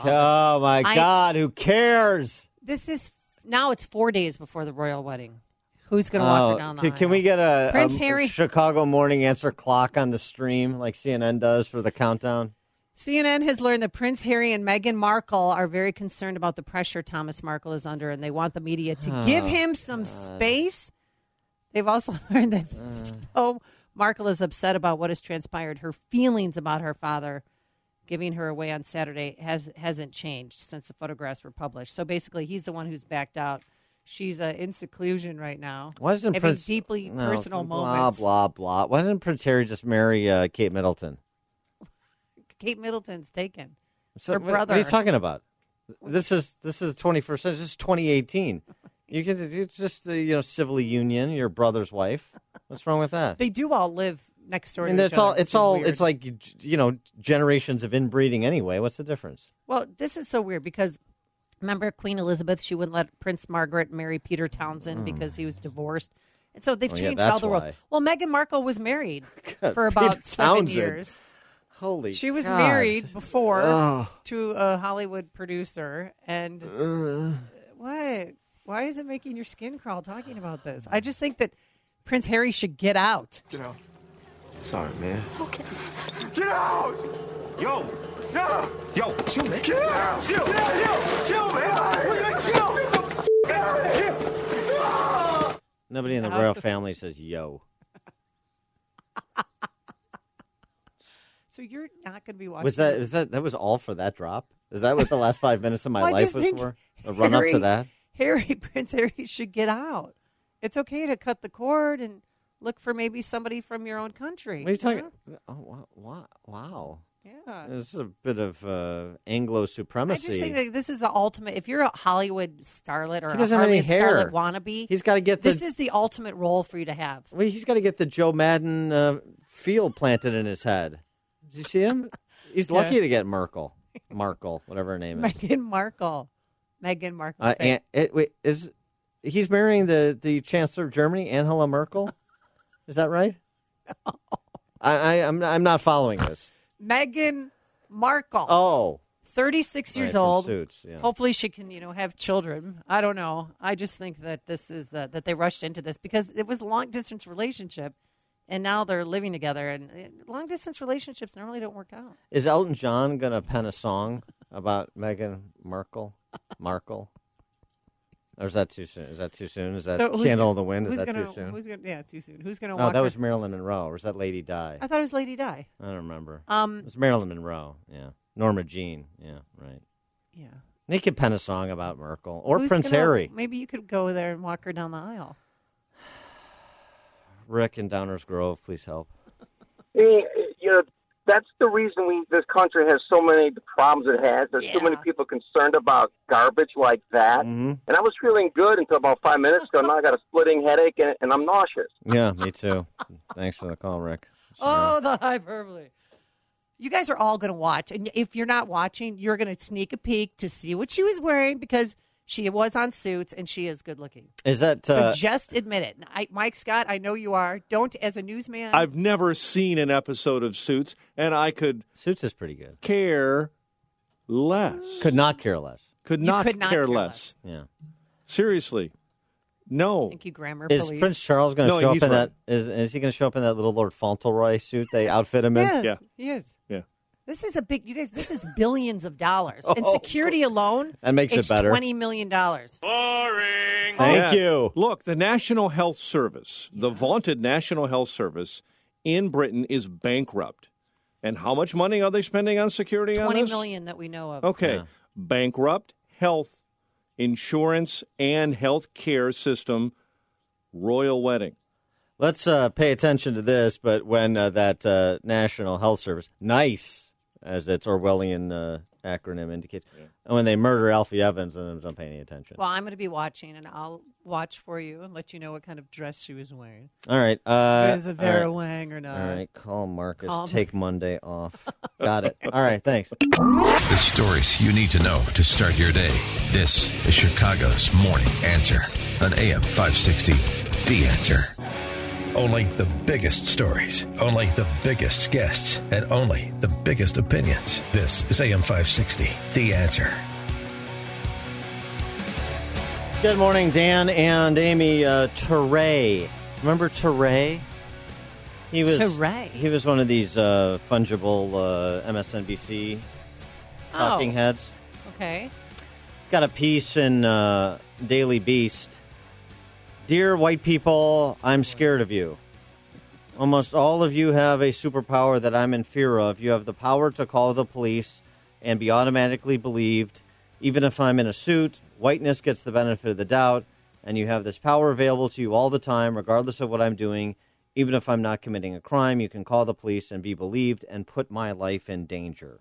God, who cares? Now it's 4 days before the royal wedding. Who's going to walk her down the aisle? Can we get Prince Harry? Chicago Morning Answer clock on the stream like CNN does for the countdown? CNN has learned that Prince Harry and Meghan Markle are very concerned about the pressure Thomas Markle is under, and they want the media to give him some space. They've also learned that Markle is upset about what has transpired, her feelings about her father giving her away on Saturday hasn't changed since the photographs were published. So basically, he's the one who's backed out. she's in seclusion right now. Why doesn't having Prince deeply personal moments? Blah, blah, blah. Why didn't Prince Harry just marry Kate Middleton? Kate Middleton's taken. So, Her brother. What are you talking about? This is 21st century. This is 2018. You can just civilly union your brother's wife. What's wrong with that? They do all live next door. I mean, to each other, it's like generations of inbreeding anyway. What's the difference? Well, this is so weird because remember Queen Elizabeth? She wouldn't let Prince Margaret marry Peter Townsend because he was divorced. And so they've changed all the rules. Well, Meghan Markle was married for about 7 years. Holy She was God. married before to a Hollywood producer. And what? Why is it making your skin crawl talking about this? I just think that Prince Harry should get out. Get out. Sorry, man. Okay. Get out! Yo! No! Yo, chill, man. Get out! Chill! Get out! Chill, man! Chill! Get out of here! Nobody in the royal family says yo. So you're not going to be watching. That was all for that drop? Is that what the last 5 minutes of my life was for? A run up to that? Prince Harry should get out. It's okay to cut the cord and look for maybe somebody from your own country. What are you talking? Oh, wow. Yeah. This is a bit of Anglo supremacy. I just think that this is the ultimate. If you're a Hollywood starlet or a doesn't have any Hollywood hair. starlet wannabe, He's got to get this is the ultimate role for you to have. Well, he's got to get the Joe Madden field planted in his head. Did you see him? He's lucky to get Markle, whatever her name is. Meghan Markle. He's marrying the Chancellor of Germany, Angela Merkel? Is that right? No. I'm not following this. Meghan Markle. Oh. 36 years Right, from old. Suits, yeah. Hopefully she can, have children. I don't know. I just think that this is that they rushed into this because it was a long distance relationship, and now they're living together. And long distance relationships normally don't work out. Is Elton John going to pen a song about Meghan Markle? Or is that too soon? Is that Candle in the Wind? Is that too soon? Too soon. Who's going to No, walk that her? was Marilyn Monroe. Or was that Lady Di? I thought it was Lady Di. I don't remember. It was Marilyn Monroe. Yeah. Norma Jean. Yeah, right. Yeah. They could pen a song about Merkel or Who's Prince Harry. Maybe you could go there and walk her down the aisle. Rick in Downers Grove, please help. That's the reason this country has so many problems it has. There's so many people concerned about garbage like that. Mm-hmm. And I was feeling good until about 5 minutes ago. Now I got a splitting headache and I'm nauseous. Yeah, me too. Thanks for the call, Rick. Oh, the hyperbole. You guys are all going to watch. And if you're not watching, you're going to sneak a peek to see what she was wearing because she was on Suits and she is good looking. Is that so? Just admit it, Mike Scott. I know you are. Don't, as a newsman. I've never seen an episode of Suits, and I could. Suits is pretty good. Care less. Could not care less. Could not care less. Yeah. Seriously, no. Thank you, grammar Is police. Prince Charles going to show up in right. that? Is he going to show up in that little Lord Fauntleroy suit they outfit him in? Yes, Yeah. he is. Yeah. This is you guys, this is billions of dollars. And security alone, that makes it better. $20 million. Boring. Thank you. Look, the National Health Service, the vaunted National Health Service in Britain is bankrupt. And how much money are they spending on security on this? $20 million that we know of. Okay. Yeah. Bankrupt health, insurance, and health care system, royal wedding. Let's pay attention to this, but when that National Health Service, NICE, as its Orwellian acronym indicates, and when they murder Alfie Evans, I don't pay any attention. Well, I'm going to be watching, and I'll watch for you and let you know what kind of dress she was wearing. All right. Is it Vera Wang or not? All right. Call Marcus. Take Monday off. Got it. All right. Thanks. The stories you need to know to start your day. This is Chicago's Morning Answer on AM 560. The Answer. Only the biggest stories, only the biggest guests, and only the biggest opinions. This is AM 560, The Answer. Good morning, Dan and Amy. Teray. Remember Teray? He was one of these fungible MSNBC talking heads. Okay. He's got a piece in Daily Beast. Dear white people, I'm scared of you. Almost all of you have a superpower that I'm in fear of. You have the power to call the police and be automatically believed. Even if I'm in a suit, whiteness gets the benefit of the doubt. and you have this power available to you all the time, regardless of what I'm doing. Even if I'm not committing a crime, you can call the police and be believed and put my life in danger.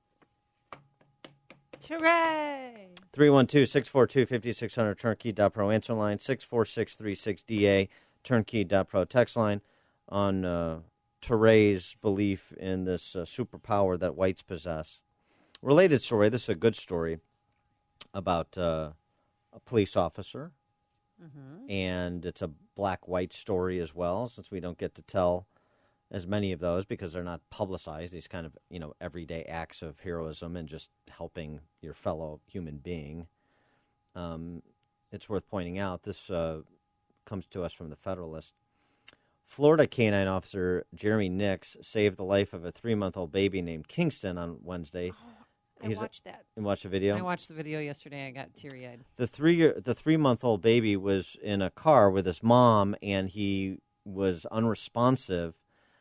Hooray! 312-642-5600, turnkey.pro answer line, 64636DA, turnkey.pro text line on Teray's belief in this superpower that whites possess. Related story, this is a good story about a police officer, and it's a black-white story as well, since we don't get to tell as many of those because they're not publicized, these kind of, everyday acts of heroism and just helping your fellow human being. It's worth pointing out, this comes to us from the Federalist. Florida canine officer Jeremy Nix saved the life of a 3-month-old baby named Kingston on Wednesday. I watched that. You watched the video? I watched the video yesterday. I got teary-eyed. The 3-month-old baby was in a car with his mom, and he was unresponsive.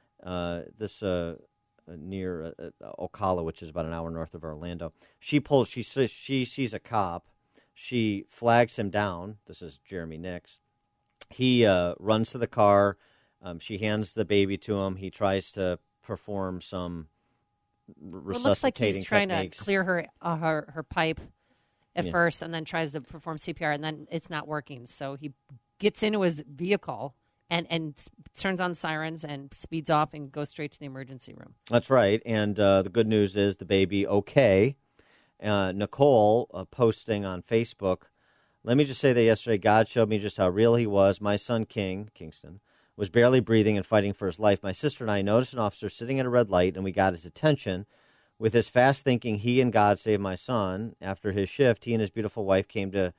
Near Ocala, which is about an hour north of Orlando. She sees a cop. She flags him down. This is Jeremy Nix. He runs to the car. She hands the baby to him. He tries to perform some resuscitating it looks like he's trying techniques. to clear her pipe at first, and then tries to perform CPR, and then it's not working. So he gets into his vehicle and turns on sirens and speeds off and goes straight to the emergency room. That's right. And the good news is the baby okay. Nicole posting on Facebook, let me just say that yesterday God showed me just how real he was. My son Kingston, was barely breathing and fighting for his life. My sister and I noticed an officer sitting at a red light, and we got his attention. With his fast thinking, he and God saved my son. After his shift, he and his beautiful wife came to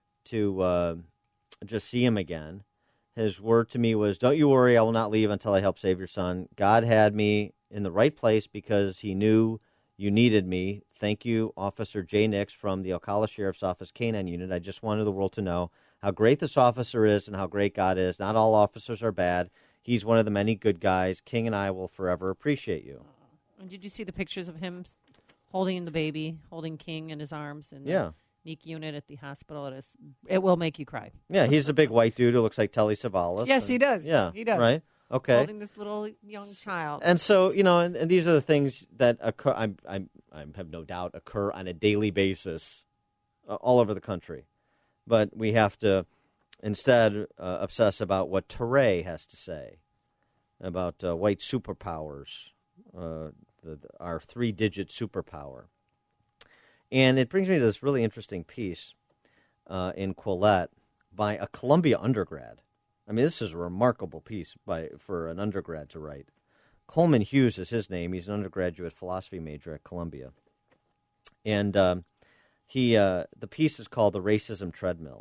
just see him again. His word to me was, don't you worry, I will not leave until I help save your son. God had me in the right place because he knew you needed me. Thank you, Officer Jay Nix from the Ocala Sheriff's Office K-9 Unit. I just wanted the world to know how great this officer is and how great God is. Not all officers are bad. He's one of the many good guys. King and I will forever appreciate you. And did you see the pictures of him holding the baby, holding King in his arms? And yeah. NEEC unit at the hospital. It will make you cry. Yeah, he's a big white dude who looks like Telly Savalas. Yes, he does. Yeah, he does. Right. Okay. Holding this little young child. And so, and these are the things that occur. I have no doubt occur on a daily basis, all over the country. But we have to instead obsess about what Teray has to say about white superpowers, our 3-digit superpower. And it brings me to this really interesting piece in Quillette by a Columbia undergrad. I mean, this is a remarkable piece for an undergrad to write. Coleman Hughes is his name. He's an undergraduate philosophy major at Columbia. And the piece is called The Racism Treadmill.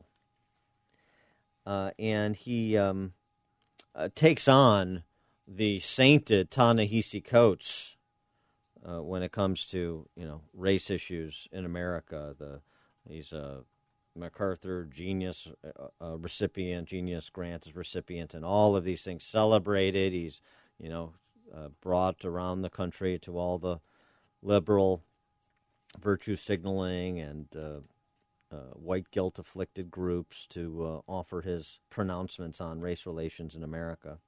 And he takes on the sainted Ta-Nehisi Coates when it comes to race issues in America. He's a MacArthur Genius Genius Grant recipient, and all of these things celebrated. He's brought around the country to all the liberal virtue signaling and white guilt afflicted groups to offer his pronouncements on race relations in America.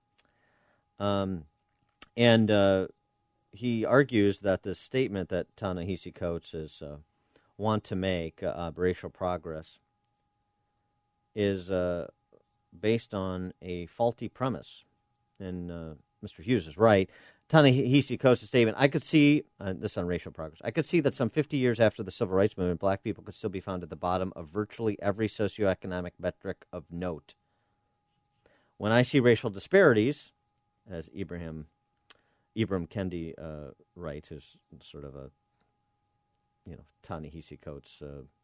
He argues that the statement that Ta-Nehisi Coates is want to make racial progress is based on a faulty premise. And Mr. Hughes is right. Ta-Nehisi Coates' statement, I could see, this on racial progress, I could see that some 50 years after the Civil Rights Movement, black people could still be found at the bottom of virtually every socioeconomic metric of note. When I see racial disparities, as Ibram Kendi writes, who's sort of a Ta-Nehisi Coates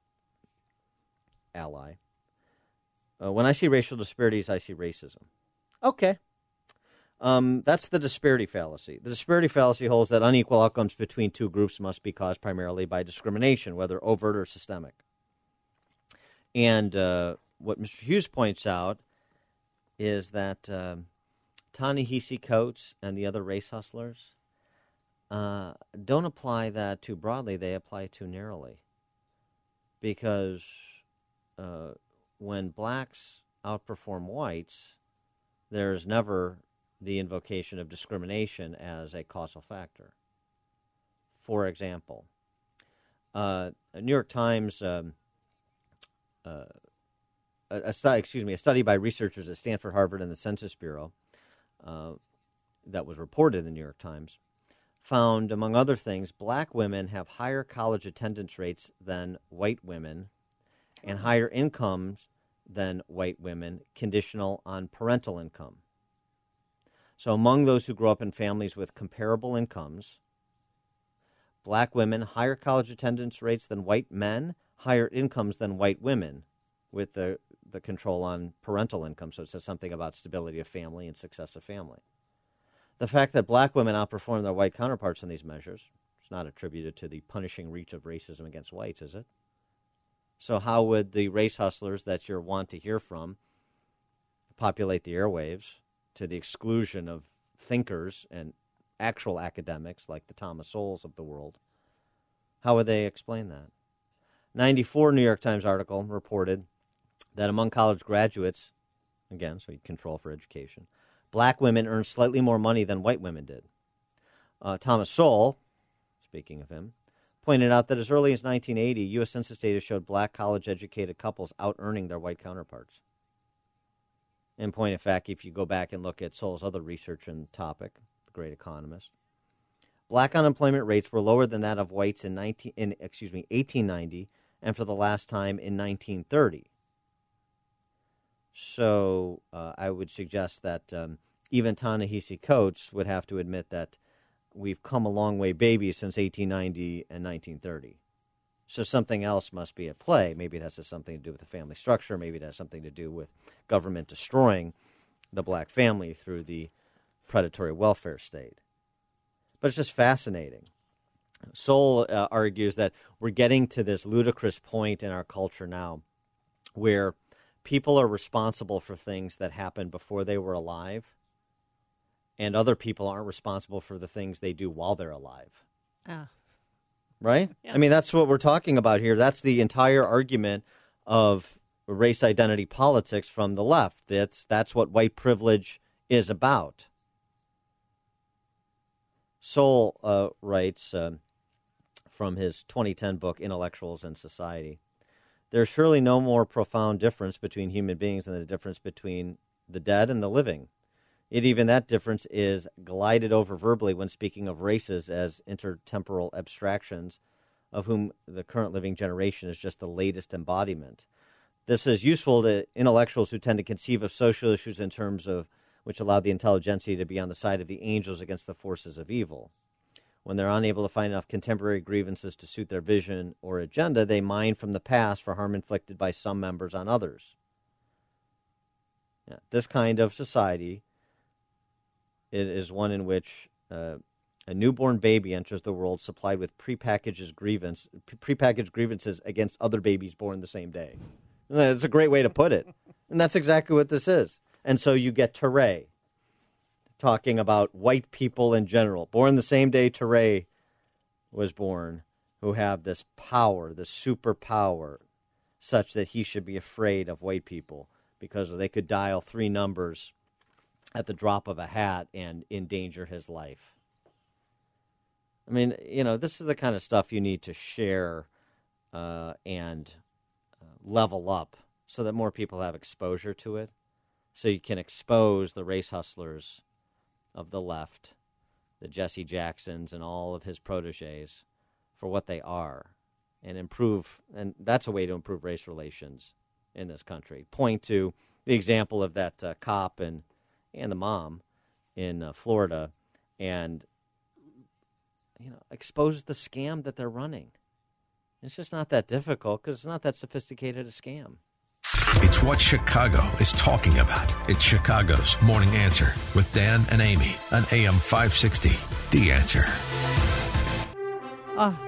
ally. When I see racial disparities, I see racism. Okay. That's the disparity fallacy. The disparity fallacy holds that unequal outcomes between two groups must be caused primarily by discrimination, whether overt or systemic. And what Mr. Hughes points out is that Ta-Nehisi Coates and the other race hustlers don't apply that too broadly. They apply too narrowly. Because when blacks outperform whites, there's never the invocation of discrimination as a causal factor. For example, a New York Times a study by researchers at Stanford, Harvard, and the Census Bureau that was reported in the New York Times found, among other things, black women have higher college attendance rates than white women and higher incomes than white women, conditional on parental income. So among those who grow up in families with comparable incomes, black women, higher college attendance rates than white men, higher incomes than white women, with the control on parental income. So it says something about stability of family and success of family. The fact that black women outperform their white counterparts in these measures is not attributed to the punishing reach of racism against whites, is it? So how would the race hustlers that you want to hear from populate the airwaves to the exclusion of thinkers and actual academics like the Thomas Sowells of the world? How would they explain that? 94 New York Times article reported that among college graduates, again, so you control for education, black women earned slightly more money than white women did. Thomas Sowell, speaking of him, pointed out that as early as 1980, U.S. Census data showed black college-educated couples out-earning their white counterparts. In point of fact, if you go back and look at Sowell's other research on the topic, the great economist, black unemployment rates were lower than that of whites in 1890 and for the last time in 1930. So I would suggest that even Ta-Nehisi Coates would have to admit that we've come a long way, baby, since 1890 and 1930. So something else must be at play. Maybe it has something to do with the family structure. Maybe it has something to do with government destroying the black family through the predatory welfare state. But it's just fascinating. Sowell argues that we're getting to this ludicrous point in our culture now where people are responsible for things that happened before they were alive, and other people aren't responsible for the things they do while they're alive. Right? Yeah. I mean, that's what we're talking about here. That's the entire argument of race identity politics from the left. That's what white privilege is about. Sowell writes from his 2010 book, Intellectuals and Society, "There's surely no more profound difference between human beings than the difference between the dead and the living. Yet even that difference is glided over verbally when speaking of races as intertemporal abstractions of whom the current living generation is just the latest embodiment. This is useful to intellectuals who tend to conceive of social issues in terms of which allow the intelligentsia to be on the side of the angels against the forces of evil. When they're unable to find enough contemporary grievances to suit their vision or agenda, they mine from the past for harm inflicted by some members on others. This kind of society is one in which a newborn baby enters the world supplied with prepackaged grievances against other babies born the same day. It's a great way to put it. And that's exactly what this is. And so you get Touré talking about white people in general, born the same day Touré was born, who have this power, this superpower, such that he should be afraid of white people because they could dial 3 numbers at the drop of a hat and endanger his life. I mean, this is the kind of stuff you need to share and level up so that more people have exposure to it, so you can expose the race hustlers of the left, the Jesse Jacksons and all of his protégés, for what they are, and improve. And that's a way to improve race relations in this country. Point to the example of that cop and the mom in Florida, and expose the scam that they're running. It's just not that difficult because it's not that sophisticated a scam. It's what Chicago is talking about. It's Chicago's Morning Answer with Dan and Amy on AM 560. The Answer. Oh,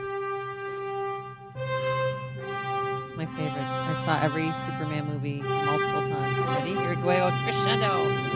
it's my favorite. I saw every Superman movie multiple times. Ready? Here we go. Crescendo.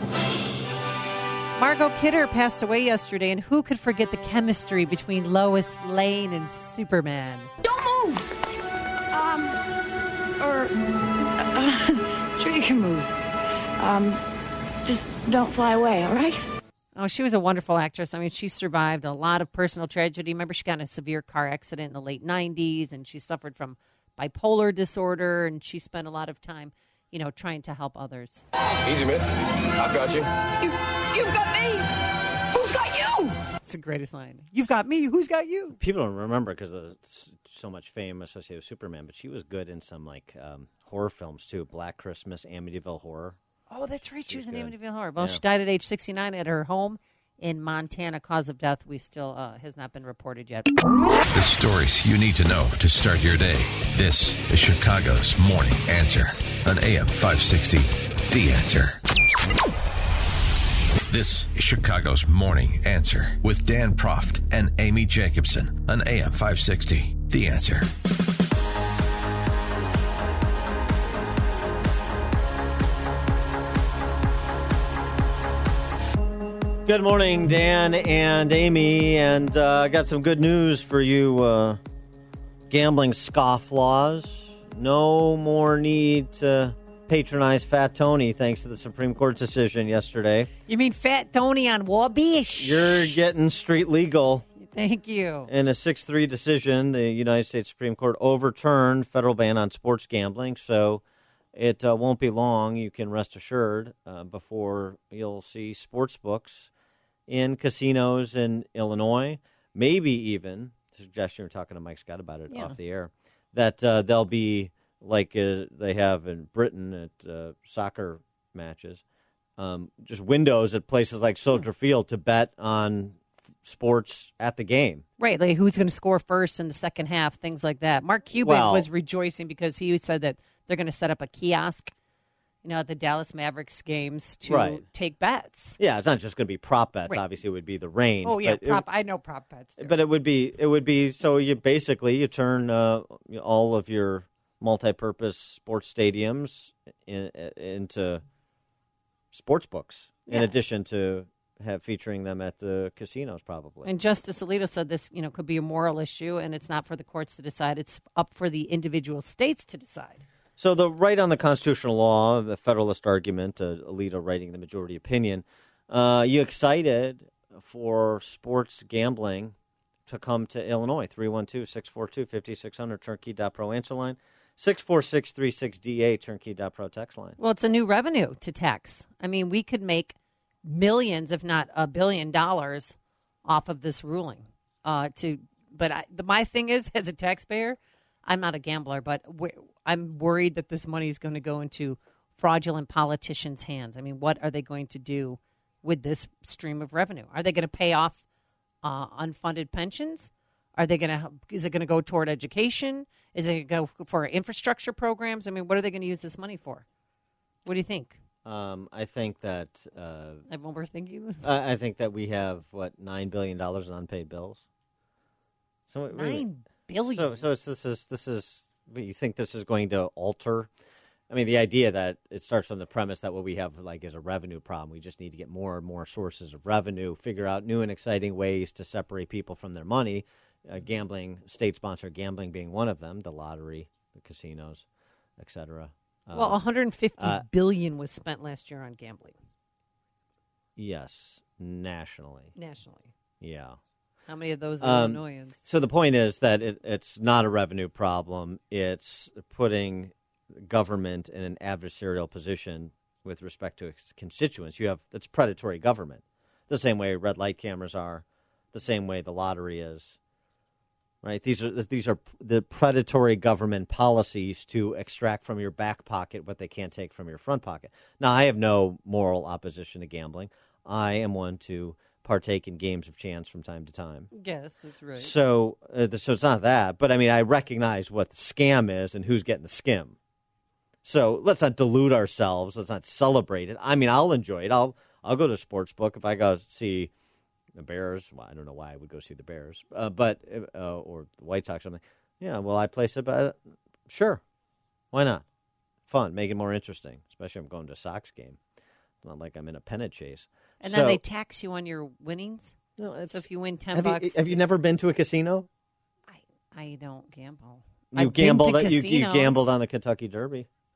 Margot Kidder passed away yesterday, and who could forget the chemistry between Lois Lane and Superman? Don't move! Sure you can move. Just don't fly away, all right? Oh, she was a wonderful actress. I mean, she survived a lot of personal tragedy. Remember, she got in a severe car accident in the late 90s, and she suffered from bipolar disorder, and she spent a lot of time, trying to help others. Easy, miss. I've got you. You've got me. Who's got you? It's the greatest line. You've got me. Who's got you? People don't remember because of so much fame associated with Superman, but she was good in some horror films too. Black Christmas, Amityville Horror. Oh, that's right. She was in Amityville Horror. Well, she died at age 69 at her home in Montana. Cause of death we still has not been reported yet. The stories you need to know to start your day. This is Chicago's Morning Answer on AM 560. The Answer. This is Chicago's Morning Answer with Dan Proft and Amy Jacobson on AM 560. The Answer. Good morning, Dan and Amy, and I got some good news for you gambling scofflaws. No more need to patronize Fat Tony thanks to the Supreme Court decision yesterday. You mean Fat Tony on Wabash? You're getting street legal. Thank you. In a 6-3 decision, the United States Supreme Court overturned federal ban on sports gambling, so it won't be long, you can rest assured, before you'll see sports books in casinos in Illinois, maybe even, suggestion, we were talking to Mike Scott about it off the air, that they'll be like they have in Britain at soccer matches, just windows at places like Soldier Field to bet on sports at the game. Right, like who's going to score first in the second half, things like that. Mark Cuban was rejoicing because he said that they're going to set up a kiosk at the Dallas Mavericks games to take bets. Yeah, it's not just going to be prop bets. Right. Obviously, it would be the range. Oh, yeah, I know prop bets, too. But it would be so you turn all of your multi-purpose sports stadiums into sports books, in addition to featuring them at the casinos, probably. And Justice Alito said this, could be a moral issue, and it's not for the courts to decide. It's up for the individual states to decide. So the right on the constitutional law, the Federalist argument, Alito writing the majority opinion, you excited for sports gambling to come to Illinois? 312-642-5600, turnkey.pro answer line, 64636DA, turnkey.pro text line. Well, it's a new revenue to tax. I mean, we could make millions, if not $1 billion, off of this ruling. My thing is, as a taxpayer, I'm not a gambler, but I'm worried that this money is going to go into fraudulent politicians' hands. I mean, what are they going to do with this stream of revenue? Are they going to pay off unfunded pensions? Is it going to go toward education? Is it going to go for infrastructure programs? I mean, what are they going to use this money for? What do you think? I think that I'm overthinking this. I think that we have $9 billion in unpaid bills. So $9 billion. So this is. You think this is going to alter? I mean, the idea that it starts from the premise that what we have is a revenue problem. We just need to get more and more sources of revenue, figure out new and exciting ways to separate people from their money. Gambling, state-sponsored gambling being one of them, the lottery, the casinos, etc. Well, $150 billion was spent last year on gambling. Yes, nationally. Yeah. How many of those are Illinoisans? So the point is that it's not a revenue problem. It's putting government in an adversarial position with respect to its constituents. That's predatory government, the same way red light cameras are, the same way the lottery is. Right? These are the predatory government policies to extract from your back pocket what they can't take from your front pocket. Now, I have no moral opposition to gambling. I am one to partake in games of chance from time to time. Yes, that's right. So it's not that. But, I mean, I recognize what the scam is and who's getting the skim. So let's not delude ourselves. Let's not celebrate it. I mean, I'll enjoy it. I'll go to a sports book if I go see the Bears. Well, I don't know why I would go see the Bears, or the White Sox or something. Yeah, will I place a bet? Sure. Why not? Fun, make it more interesting, especially if I'm going to a Sox game. It's not like I'm in a pennant chase. And then they tax you on your winnings? No, so if you win $10... Have you never been to a casino? I don't gamble. You gambled on the Kentucky Derby.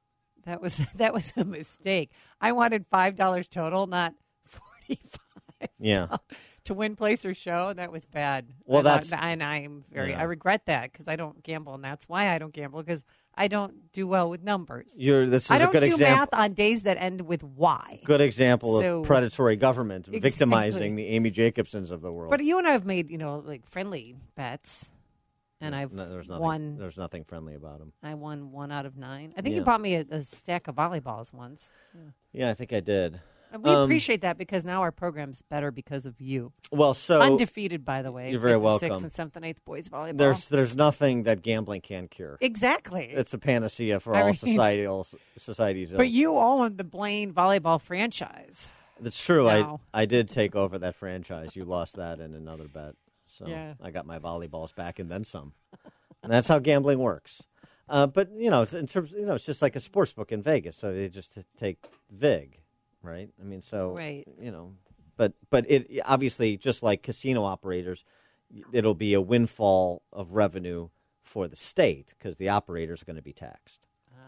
That was a mistake. I wanted $5 total, not $45. Yeah. To win, place, or show. That was bad. Well, I regret that because I don't gamble, and that's why I don't gamble, because I don't do well with numbers. I don't do math on days that end with Y. Good example of predatory government victimizing the Amy Jacobsons of the world. But you and I have made, like friendly bets. And won. There's nothing friendly about them. I won 1 out of 9. I think you bought me a stack of volleyballs once. Yeah, I think I did. And we appreciate that because now our program's better because of you. Well, so undefeated, by the way. You're very welcome. 6th and 7th and 8th boys volleyball. There's nothing that gambling can cure. Exactly. It's a panacea for all societies. But you own the Blaine volleyball franchise. That's true. Now. I did take over that franchise. You lost that in another bet. So yeah. I got my volleyballs back and then some. And that's how gambling works. But, in terms, it's just like a sports book in Vegas. So they just take VIG, right? I mean, so, right. But it obviously, just like casino operators, it'll be a windfall of revenue for the state because the operators are going to be taxed.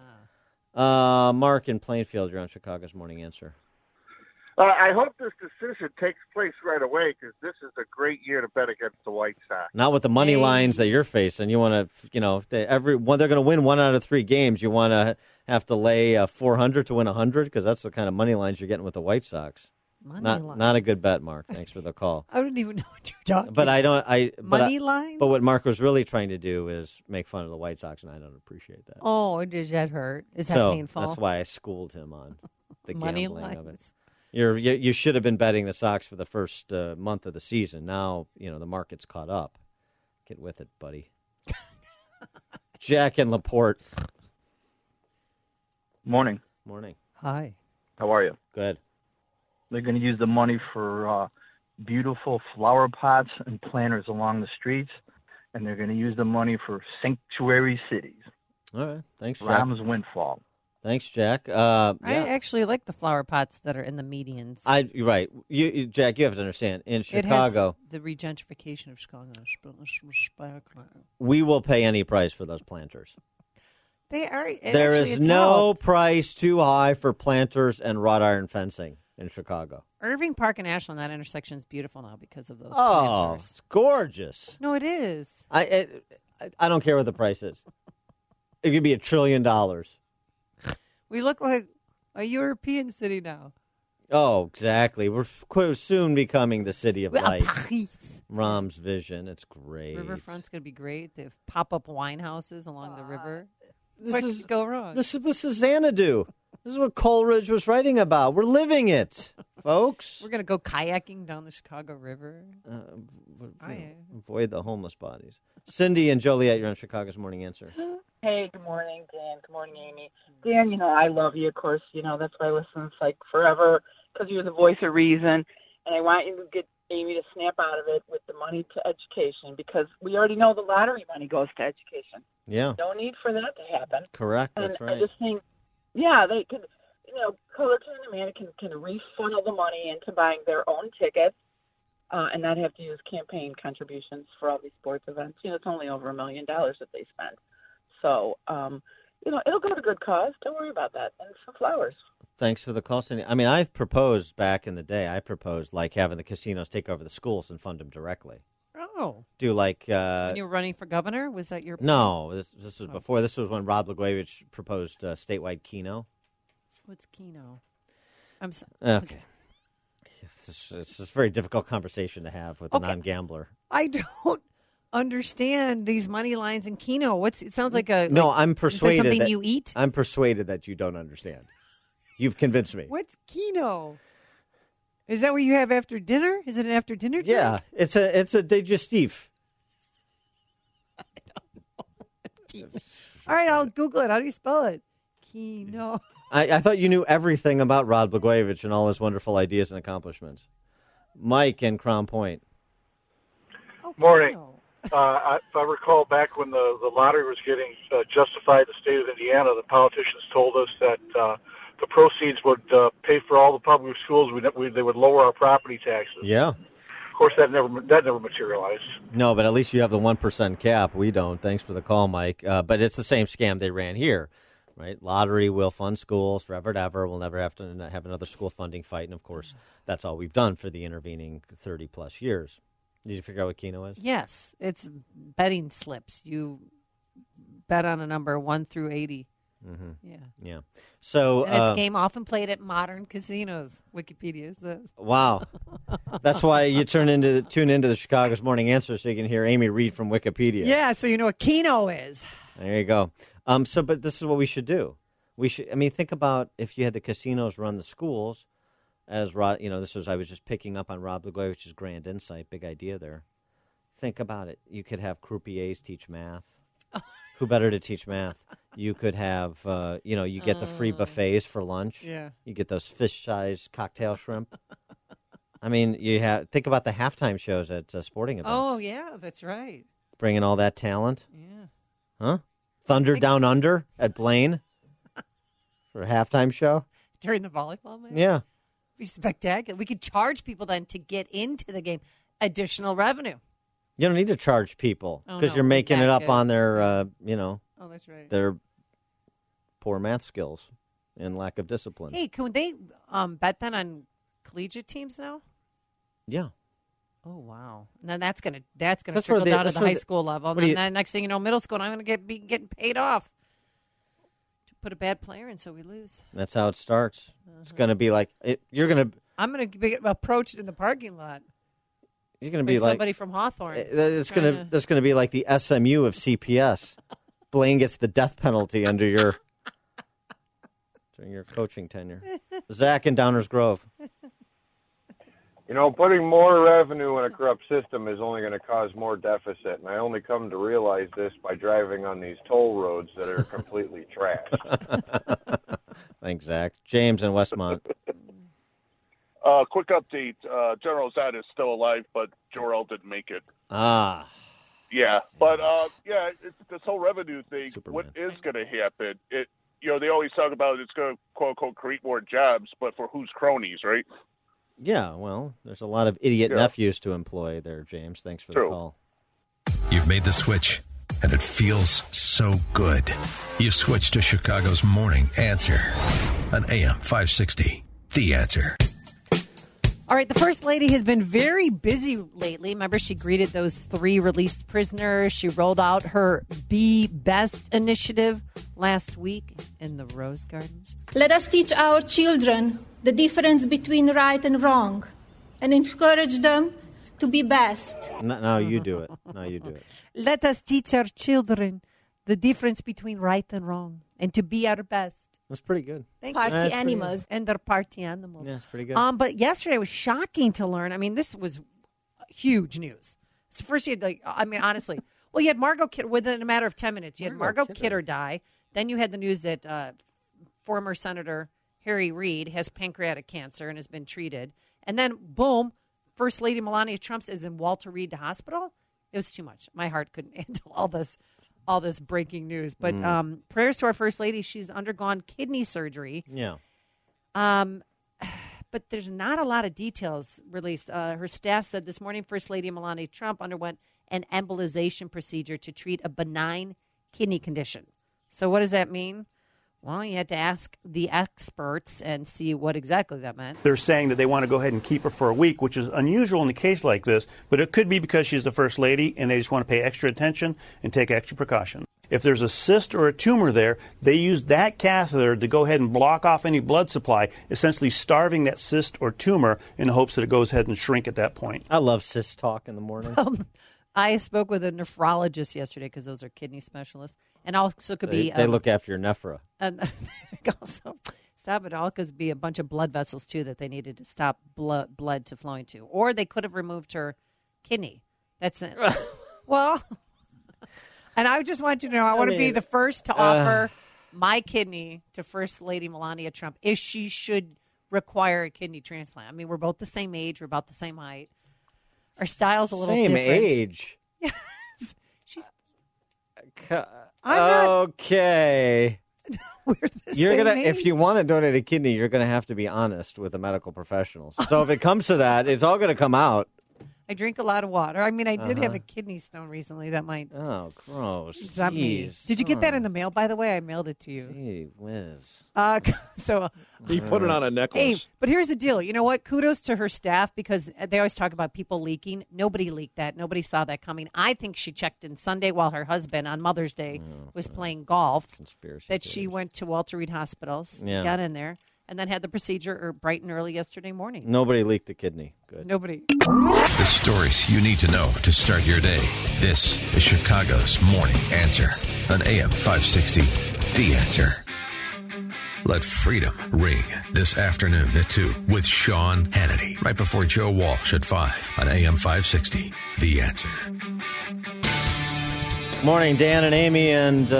Mark in Plainfield, you're on Chicago's Morning Answer. I hope this decision takes place right away because this is a great year to bet against the White Sox. Not with the money lines that you're facing. You want to, they're going to win 1 out of 3 games. You want to have to lay 400 to win 100 because that's the kind of money lines you're getting with the White Sox. Not a good bet, Mark. Thanks for the call. I don't even know what you're talking but about. Money lines? But what Mark was really trying to do is make fun of the White Sox, and I don't appreciate that. Oh, does that hurt? Is that painful? That's why I schooled him on the money gambling lines. of it. You should have been betting the Sox for the first month of the season. Now, the market's caught up. Get with it, buddy. Jack and LaPorte. Morning. Morning. Hi. How are you? Good. They're going to use the money for beautiful flower pots and planters along the streets, and they're going to use the money for sanctuary cities. All right. Thanks, Jack. Ram's windfall. Thanks, Jack. I actually like the flower pots that are in the medians. You're right. Jack, you have to understand. In Chicago, the regentrification of Chicago. We will pay any price for those planters. There is no price too high for planters and wrought iron fencing in Chicago. Irving Park and Ashland, that intersection is beautiful now because of those planters. Oh, it's gorgeous. No, it is. I don't care what the price is. It could be $1 trillion. We look like a European city now. Oh, exactly. We're soon becoming the city of light. Ram's vision. It's great. Riverfront's going to be great. They have pop-up wine houses along the river. What could go wrong? This is Xanadu. This is what Coleridge was writing about. We're living it, folks. We're going to go kayaking down the Chicago River. Avoid the homeless bodies. Cindy and Joliet, you're on Chicago's Morning Answer. Hey, good morning, Dan. Good morning, Amy. Dan, I love you, of course. That's why I listen forever, because you're the voice of reason. And I want you to get Amy to snap out of it with the money to education, because we already know the lottery money goes to education. Yeah. No need for that to happen. Correct. And that's right. I just think, they could, Cullerton and Amanda can refunnel the money into buying their own tickets and not have to use campaign contributions for all these sports events. It's only over $1 million that they spend. So, it'll go to good cause. Don't worry about that. And some flowers. Thanks for the call, Cindy. I mean, I proposed back in the day, like having the casinos take over the schools and fund them directly. Oh. Do like... when you were running for governor? Was that your plan? No, this was before. This was when Rod Blagojevich proposed statewide Keno. What's Keno? I'm sorry. Okay. It's a very difficult conversation to have with a non-gambler. I don't understand these money lines in Keno. It sounds like a... No, I'm persuaded something you eat? I'm persuaded that you don't understand. You've convinced me. What's Keno? Is that what you have after dinner? Is it an after dinner drink? Yeah, it's a digestif. I don't know. All right, I'll Google it. How do you spell it? Keno. I thought you knew everything about Rod Blagojevich and all his wonderful ideas and accomplishments. Mike in Crown Point. Morning. If I recall back when the lottery was getting justified in the state of Indiana, the politicians told us that the proceeds would pay for all the public schools. They would lower our property taxes. Yeah. Of course, that never materialized. No, but at least you have the 1% cap. We don't. Thanks for the call, Mike. But it's the same scam they ran here. Right? Lottery will fund schools forever and ever. We'll never have to have another school funding fight. And, of course, that's all we've done for the intervening 30-plus years. Did you figure out what Keno is? Yes. It's betting slips. You bet on a number 1 through 80. Mm-hmm. Yeah. Yeah. So, and it's a game often played at modern casinos, Wikipedia says. Wow. That's why you tune into the Chicago's Morning Answer so you can hear Amy read from Wikipedia. Yeah, so you know what Keno is. There you go. But this is what we should do. Think about if you had the casinos run the schools, as Rod, I was just picking up on Rob LeGoy, which is grand insight, big idea there. Think about it. You could have croupiers teach math. Who better to teach math? You could have, you get the free buffets for lunch. Yeah. You get those fish-sized cocktail shrimp. Think about the halftime shows at sporting events. Oh, yeah, that's right. Bringing all that talent. Yeah. Huh? Thunder Down Under at Blaine for a halftime show. During the volleyball match? Yeah. It'd be spectacular. We could charge people then to get into the game. Additional revenue. You don't need to charge people because you're making it up on their, Oh, that's right. their poor math skills and lack of discipline. Hey, can they bet then on collegiate teams now? Yeah. Oh, wow. Now that's gonna trickle down to the high school level. And then next thing you know, middle school, I'm going to be getting paid off to put a bad player in so we lose. That's how it starts. It's going to be like I'm going to be approached in the parking lot. You're going to be like somebody from Hawthorne. That's going to be like the SMU of CPS. Blaine gets the death penalty during your coaching tenure. Zach in Downers Grove. Putting more revenue in a corrupt system is only going to cause more deficit, and I only come to realize this by driving on these toll roads that are completely trash. Thanks, Zach. James in Westmont. Quick update. General Zod is still alive, but Jor-El didn't make it. Ah. Yeah, but it's this whole revenue thing. Superman. What is going to happen? They always talk about it's going to quote unquote create more jobs, but for whose cronies, right? Yeah, well, there's a lot of idiot nephews to employ there, James. Thanks for the call. You've made the switch, and it feels so good. You've switched to Chicago's Morning Answer on AM 560. The Answer. All right, the First Lady has been very busy lately. Remember, she greeted those 3 released prisoners. She rolled out her Be Best initiative last week in the Rose Garden. Let us teach our children the difference between right and wrong and encourage them to be best. No, you do it. Let us teach our children the difference between right and wrong and to be our best. That's pretty good. Party animals. And they're party animals. Yeah, it's pretty good. But yesterday was shocking to learn. This was huge news. So first you had, honestly, well, you had Margot Kidder within a matter of 10 minutes. You had Margot Kidder die. Then you had the news that former Senator Harry Reid has pancreatic cancer and has been treated. And then, boom, First Lady Melania Trump is in Walter Reed Hospital. It was too much. My heart couldn't handle all this breaking news. But prayers to our First Lady. She's undergone kidney surgery. Yeah. But there's not a lot of details released. Her staff said this morning First Lady Melania Trump underwent an embolization procedure to treat a benign kidney condition. So what does that mean? Well, you had to ask the experts and see what exactly that meant. They're saying that they want to go ahead and keep her for a week, which is unusual in a case like this, but it could be because she's the First Lady and they just want to pay extra attention and take extra precaution. If there's a cyst or a tumor there, they use that catheter to go ahead and block off any blood supply, essentially starving that cyst or tumor in the hopes that it goes ahead and shrink at that point. I love cyst talk in the morning. I spoke with a nephrologist yesterday because those are kidney specialists. And also could be... They look after your nephra. And also, stop it all could be a bunch of blood vessels, too, that they needed to stop blood to flowing to. Or they could have removed her kidney. That's it. Well... And I just want you to know, I want to be the first to offer my kidney to First Lady Melania Trump if she should require a kidney transplant. We're both the same age. We're about the same height. Our style's a little different. Same age? Yes. She's... Okay. We're the same age. If you want to donate a kidney, you're going to have to be honest with the medical professionals. So if it comes to that, it's all going to come out. I drink a lot of water. I mean, I did have a kidney stone recently that might... Oh, gross. Is that me? Did you get that in the mail, by the way? I mailed it to you. Gee whiz. So he put it on a necklace. Hey, but here's the deal. You know what? Kudos to her staff because they always talk about people leaking. Nobody leaked that. Nobody saw that coming. I think she checked in Sunday while her husband on Mother's Day was playing golf. Conspiracy that she went to Walter Reed Hospital, got in there, and then had the procedure bright and early yesterday morning. Nobody leaked the kidney. Good. Nobody. The stories you need to know to start your day. This is Chicago's Morning Answer on AM 560. The Answer. Let freedom ring this afternoon at 2 with Sean Hannity. Right before Joe Walsh at 5 on AM 560. The Answer. Morning, Dan and Amy, and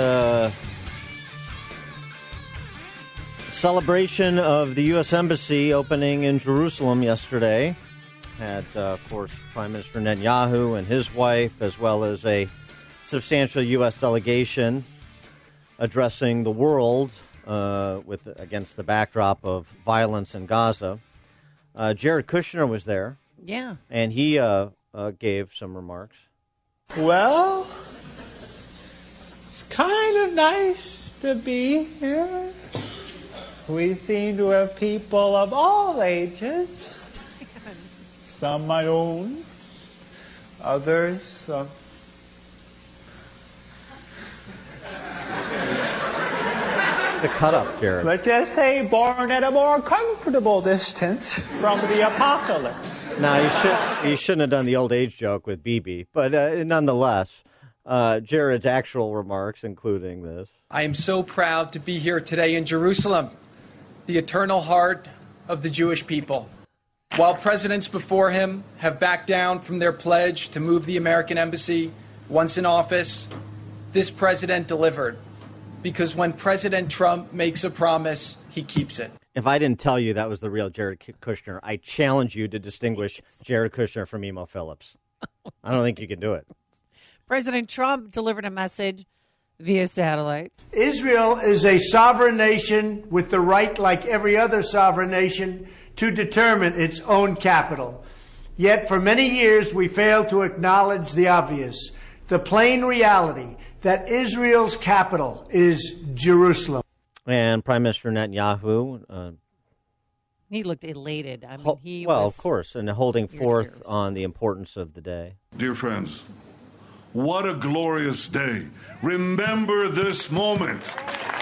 celebration of the U.S. Embassy opening in Jerusalem yesterday. Had, of course, Prime Minister Netanyahu and his wife, as well as a substantial U.S. delegation addressing the world against the backdrop of violence in Gaza. Jared Kushner was there. Yeah. And he gave some remarks. Well, it's kind of nice to be here. We seem to have people of all ages. Some my own, others the cut up, Jared. Let's just say born at a more comfortable distance from the apocalypse. No, you shouldn't have done the old age joke with BB, but nonetheless, Jared's actual remarks, including this. I am so proud to be here today in Jerusalem, the eternal heart of the Jewish people. While presidents before him have backed down from their pledge to move the American embassy once in office, this president delivered. Because when President Trump makes a promise, he keeps it. If I didn't tell you that was the real Jared Kushner, I challenge you to distinguish Jared Kushner from Emo Phillips. I don't think you can do it. President Trump delivered a message via satellite. Israel is a sovereign nation with the right, like every other sovereign nation, to determine its own capital. Yet for many years we failed to acknowledge the obvious, the plain reality that Israel's capital is Jerusalem. And Prime Minister Netanyahu... he looked elated. I mean, he well, was... of course, and holding forth on the importance of the day. Dear friends, what a glorious day. Remember this moment.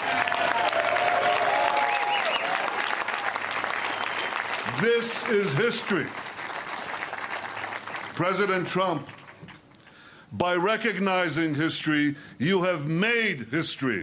This is history. President Trump, by recognizing history, you have made history.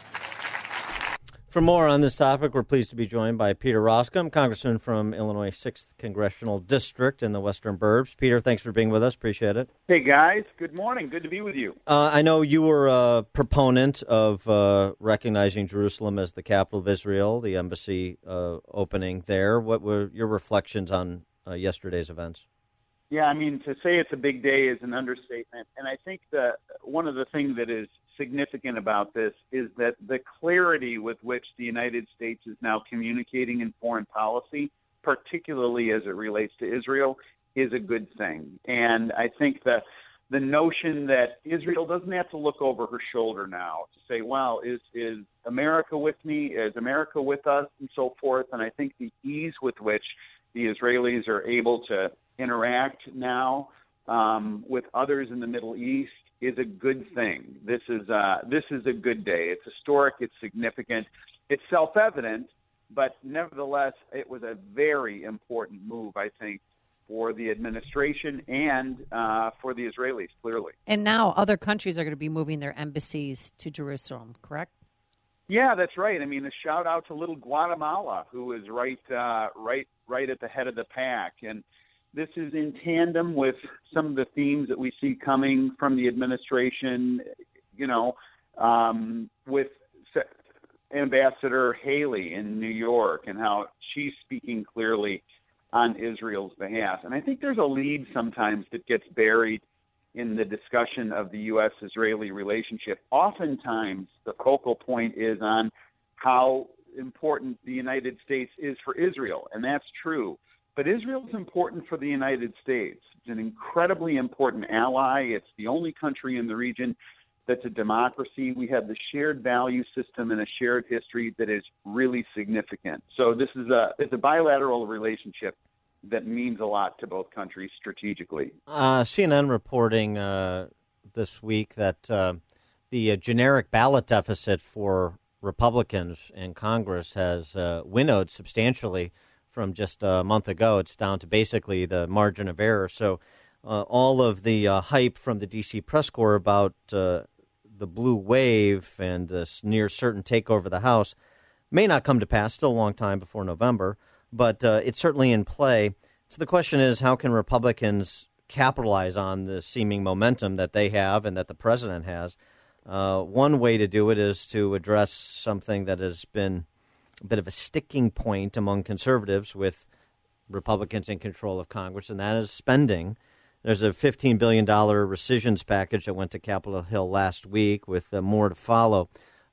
For more on this topic, we're pleased to be joined by Peter Roskam, Congressman from Illinois' 6th Congressional District in the Western Burbs. Peter, thanks for being with us. Appreciate it. Hey, guys. Good morning. Good to be with you. I know you were a proponent of recognizing Jerusalem as the capital of Israel, the embassy opening there. What were your reflections on yesterday's events? Yeah, I mean, to say it's a big day is an understatement. And I think that one of the things that is significant about this is that the clarity with which the United States is now communicating in foreign policy, particularly as it relates to Israel, is a good thing. And I think that the notion that Israel doesn't have to look over her shoulder now to say, well, is America with me? Is America with us? And so forth. And I think the ease with which the Israelis are able to interact now with others in the Middle East is a good thing. This is a good day. It's historic. It's significant. It's self-evident, but nevertheless, it was a very important move, I think, for the administration and for the Israelis, clearly. And now other countries are going to be moving their embassies to Jerusalem, correct? Yeah, that's right. I mean, a shout out to little Guatemala, who is right at the head of the pack. And this is in tandem with some of the themes that we see coming from the administration, with Ambassador Haley in New York and how she's speaking clearly on Israel's behalf. And I think there's a lead sometimes that gets buried in the discussion of the U.S.-Israeli relationship. Oftentimes, the focal point is on how important the United States is for Israel, and that's true. But Israel is important for the United States. It's an incredibly important ally. It's the only country in the region that's a democracy. We have the shared value system and a shared history that is really significant. So this is it's a bilateral relationship that means a lot to both countries strategically. CNN reporting this week that the generic ballot deficit for Republicans in Congress has winnowed substantially from just a month ago. It's down to basically the margin of error. So all of the hype from the D.C. press corps about the blue wave and this near certain takeover of the House may not come to pass. Still a long time before November, but it's certainly in play. So the question is, how can Republicans capitalize on the seeming momentum that they have and that the president has? One way to do it is to address something that has been a bit of a sticking point among conservatives with Republicans in control of Congress, and that is spending. There's a $15 billion rescissions package that went to Capitol Hill last week with more to follow.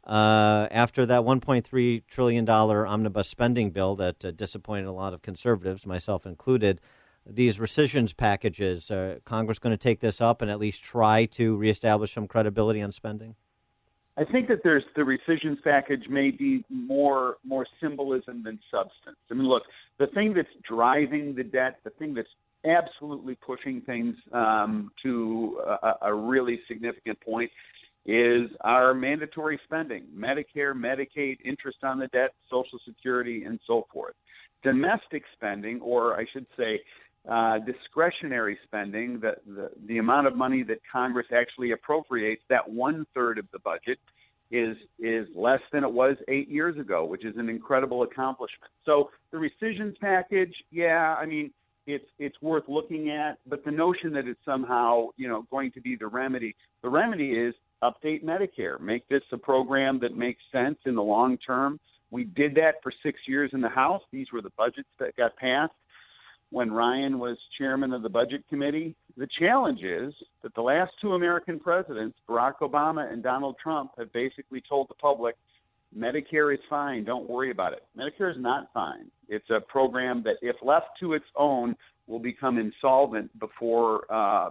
After that $1.3 trillion omnibus spending bill that disappointed a lot of conservatives, myself included, these rescissions packages, Congress going to take this up and at least try to reestablish some credibility on spending? I think that the rescissions package may be more symbolism than substance. I mean, look, the thing that's driving the debt, the thing that's absolutely pushing things to a really significant point is our mandatory spending, Medicare, Medicaid, interest on the debt, Social Security, and so forth. Domestic spending, or I should say discretionary spending, the amount of money that Congress actually appropriates, that 1/3 of the budget, is less than it was 8 years ago, which is an incredible accomplishment. So the rescissions package, yeah, I mean, it's worth looking at, but the notion that it's somehow, going to be the remedy is update Medicare, make this a program that makes sense in the long term. We did that for 6 years in the House. These were the budgets that got passed when Ryan was chairman of the Budget Committee. The challenge is that the last two American presidents, Barack Obama and Donald Trump, have basically told the public, Medicare is fine, don't worry about it. Medicare is not fine. It's a program that, if left to its own, will become insolvent before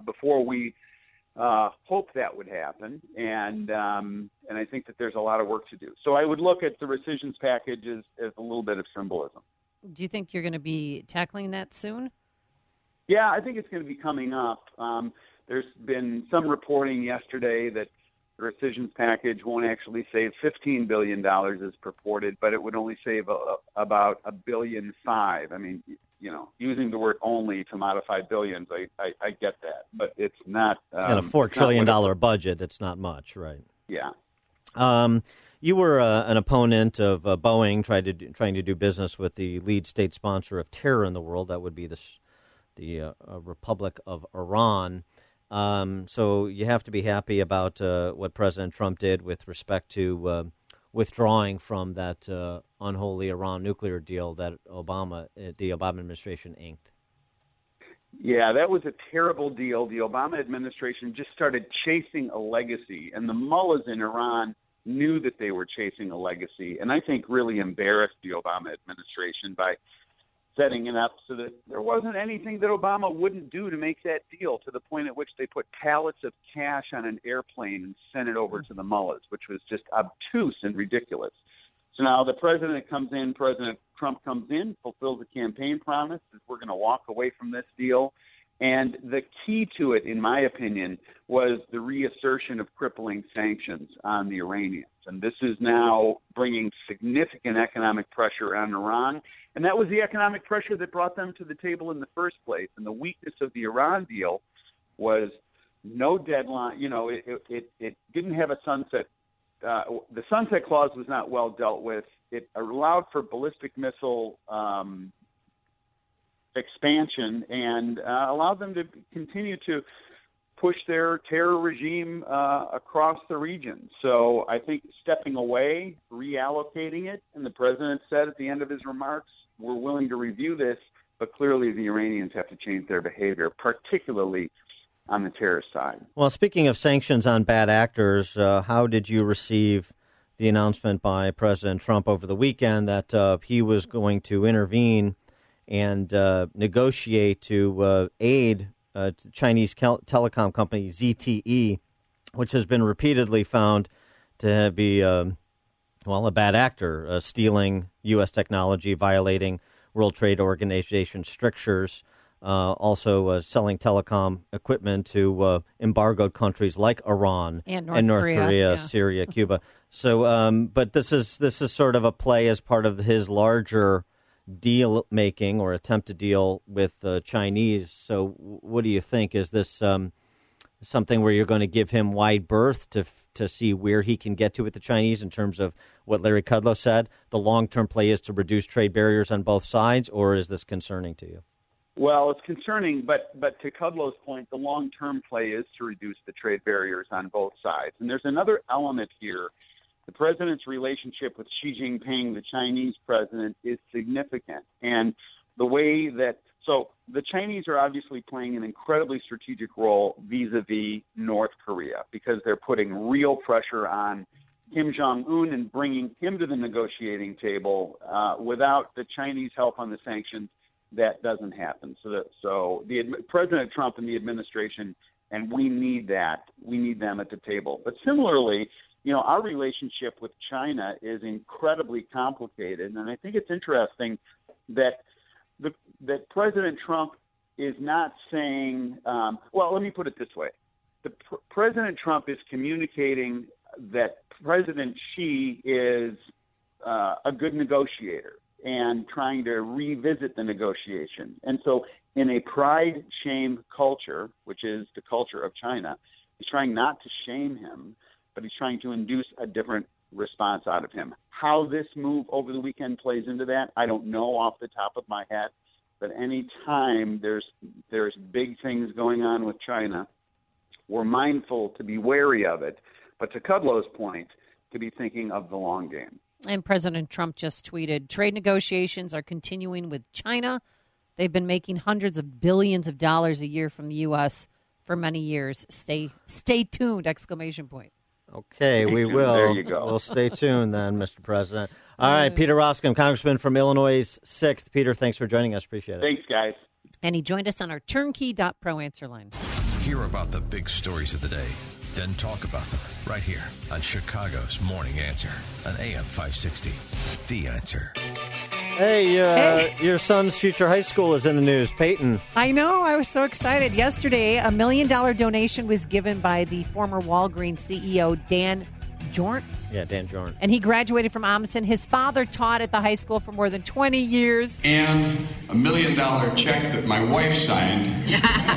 we hope that would happen. And I think that there's a lot of work to do. So I would look at the rescissions package as a little bit of symbolism. Do you think you're going to be tackling that soon? Yeah, I think it's going to be coming up. There's been some reporting yesterday that the rescissions package won't actually save $15 billion as purported, but it would only save about $1.5 billion. I mean, using the word only to modify billions, I get that, but it's not. And a $4 trillion budget, it's not much, right? Yeah. You were an opponent of Boeing trying to do business with the lead state sponsor of terror in the world. That would be the Republic of Iran. So you have to be happy about what President Trump did with respect to withdrawing from that unholy Iran nuclear deal that the Obama administration inked. Yeah, that was a terrible deal. The Obama administration just started chasing a legacy, and the mullahs in Iran knew that they were chasing a legacy, and I think really embarrassed the Obama administration by setting it up so that there wasn't anything that Obama wouldn't do to make that deal, to the point at which they put pallets of cash on an airplane and sent it over to the mullahs, which was just obtuse and ridiculous. So now the President Trump comes in, fulfills a campaign promise that we're going to walk away from this deal. And the key to it, in my opinion, was the reassertion of crippling sanctions on the Iranians. And this is now bringing significant economic pressure on Iran. And that was the economic pressure that brought them to the table in the first place. And the weakness of the Iran deal was no deadline. It didn't have a sunset. The sunset clause was not well dealt with. It allowed for ballistic missile expansion and allowed them to continue to push their terror regime across the region. So I think stepping away, reallocating it, and the president said at the end of his remarks, we're willing to review this, but clearly the Iranians have to change their behavior, particularly on the terrorist side. Well, speaking of sanctions on bad actors, how did you receive the announcement by President Trump over the weekend that he was going to intervene and negotiate to aid Chinese telecom company ZTE, which has been repeatedly found to be, a bad actor, stealing U.S. technology, violating World Trade Organization strictures, also selling telecom equipment to embargoed countries like Iran and North Korea, Syria, Cuba. So, but this is sort of a play as part of his larger deal making or attempt to deal with the Chinese. So, what do you think? Is this something where you're going to give him wide berth to see where he can get to with the Chinese in terms of what Larry Kudlow said? The long-term play is to reduce trade barriers on both sides, or is this concerning to you? Well, it's concerning, but to Kudlow's point, the long-term play is to reduce the trade barriers on both sides. And there's another element here. The president's relationship with Xi Jinping, the Chinese president, is significant. And the way that – so the Chinese are obviously playing an incredibly strategic role vis-a-vis North Korea because they're putting real pressure on Kim Jong-un and bringing him to the negotiating table. Without the Chinese help on the sanctions, that doesn't happen. So President Trump and the administration, and we need that. We need them at the table. But similarly, our relationship with China is incredibly complicated, and I think it's interesting that that President Trump is not saying. Let me put it this way: President Trump is communicating that President Xi is a good negotiator and trying to revisit the negotiation. And so in a pride-shame culture, which is the culture of China, he's trying not to shame him, but he's trying to induce a different response out of him. How this move over the weekend plays into that, I don't know off the top of my head, but any time there's big things going on with China, we're mindful to be wary of it, but to Kudlow's point, to be thinking of the long game. And President Trump just tweeted, trade negotiations are continuing with China. They've been making hundreds of billions of dollars a year from the U.S. for many years. Stay tuned, ! Okay, we will. There you go. We'll stay tuned then, Mr. President. All right, Peter Roskam, Congressman from Illinois' 6th. Peter, thanks for joining us. Appreciate it. Thanks, guys. And he joined us on our turnkey.pro answer line. Hear about the big stories of the day, then talk about them right here on Chicago's Morning Answer on AM 560. The Answer. Hey, your son's future high school is in the news. Peyton. I know. I was so excited. Yesterday, $1 million donation was given by the former Walgreens CEO, Dan Jornt. Yeah, Dan Jornt. And he graduated from Amundsen. His father taught at the high school for more than 20 years. And $1 million check that my wife signed.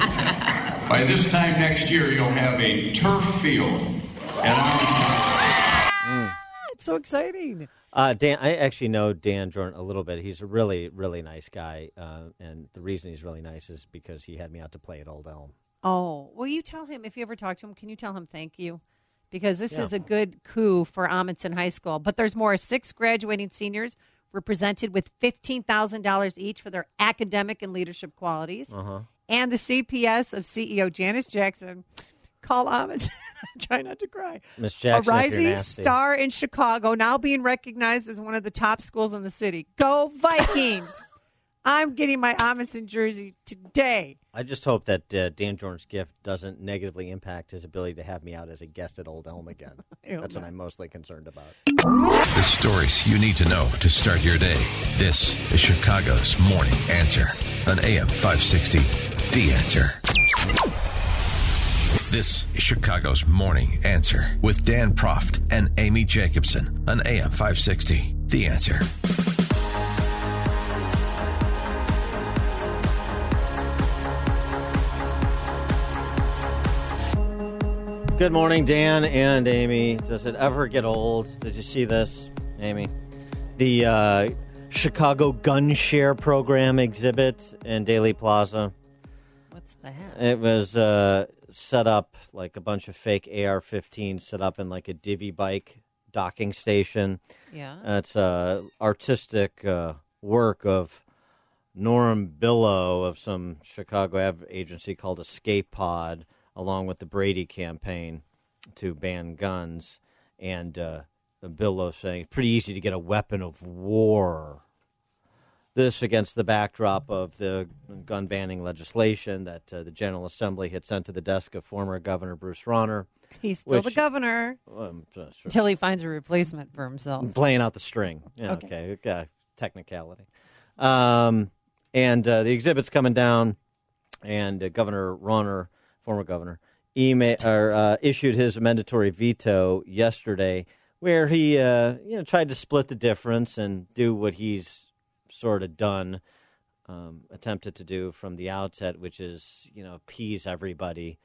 By this time next year, you'll have a turf field at Amundsen. It's so exciting. Dan, I actually know Dan Jornt a little bit. He's a really, really nice guy. And the reason he's really nice is because he had me out to play at Old Elm. Oh, well, you tell him, if you ever talk to him, can you tell him thank you? Because this is a good coup for Amundsen High School. But there's more. 6 graduating seniors were presented with $15,000 each for their academic and leadership qualities. Uh-huh. And the CPS of CEO Janice Jackson called Amundsen, try not to cry, Miss Jackson, a rising star in Chicago, now being recognized as one of the top schools in the city. Go Vikings! I'm getting my Amundsen jersey today. I just hope that Dan Jornt's gift doesn't negatively impact his ability to have me out as a guest at Old Elm again. That's what I'm mostly concerned about. The stories you need to know to start your day. This is Chicago's Morning Answer on AM 560. The Answer. This is Chicago's Morning Answer with Dan Proft and Amy Jacobson on AM 560. The Answer. Good morning, Dan and Amy. Does it ever get old? Did you see this, Amy? The Chicago Gun Share Program exhibit in Daly Plaza. What's that? It was set up like a bunch of fake AR-15s set up in like a divvy bike docking station. Yeah. It's artistic work of Norm Billow of some Chicago ad agency called Escape Pod, along with the Brady campaign to ban guns. And Billow saying, pretty easy to get a weapon of war This against the backdrop of the gun banning legislation that the General Assembly had sent to the desk of former Governor Bruce Rauner. He's still the governor until he finds a replacement for himself. Playing out the string. Yeah, okay. Technicality. And the exhibit's coming down, and Governor Rauner, former governor, issued his mandatory veto yesterday, where he tried to split the difference and do what he's sort of done, attempted to do from the outset, which is, appease everybody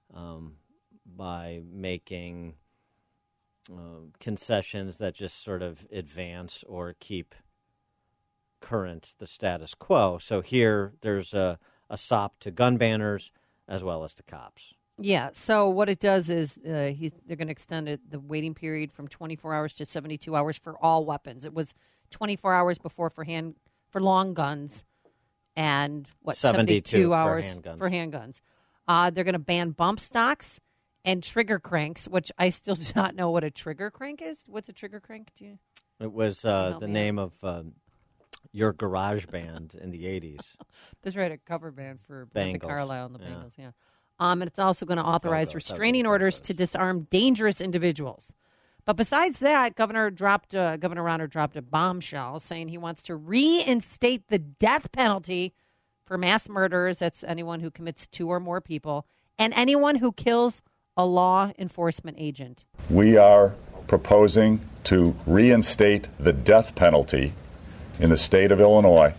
by making concessions that just sort of advance or keep current the status quo. So here there's a sop to gun banners as well as to cops. Yeah, so what it does is they're going to extend the waiting period from 24 hours to 72 hours for all weapons. It was 24 hours before for long guns, and 72 hours for handguns. They're going to ban bump stocks and trigger cranks, which I still do not know what a trigger crank is. What's a trigger crank? It was the name of your garage band in the 80s. That's right, a cover band for the Carlisle and the Bengals. Yeah. And it's also going to authorize restraining orders to disarm dangerous individuals. But besides that, Governor Rauner dropped a bombshell saying he wants to reinstate the death penalty for mass murderers. That's anyone who commits 2 or more people, and anyone who kills a law enforcement agent. We are proposing to reinstate the death penalty in the state of Illinois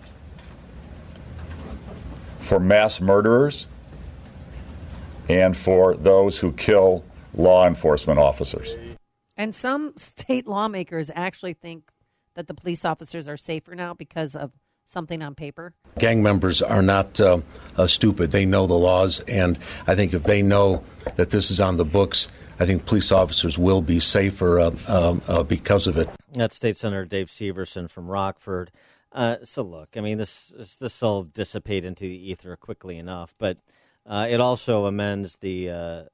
for mass murderers and for those who kill law enforcement officers. And some state lawmakers actually think that the police officers are safer now because of something on paper. Gang members are not stupid. They know the laws, and I think if they know that this is on the books, I think police officers will be safer because of it. That's State Senator Dave Severson from Rockford. So look, I mean, this will dissipate into the ether quickly enough, but it also amends the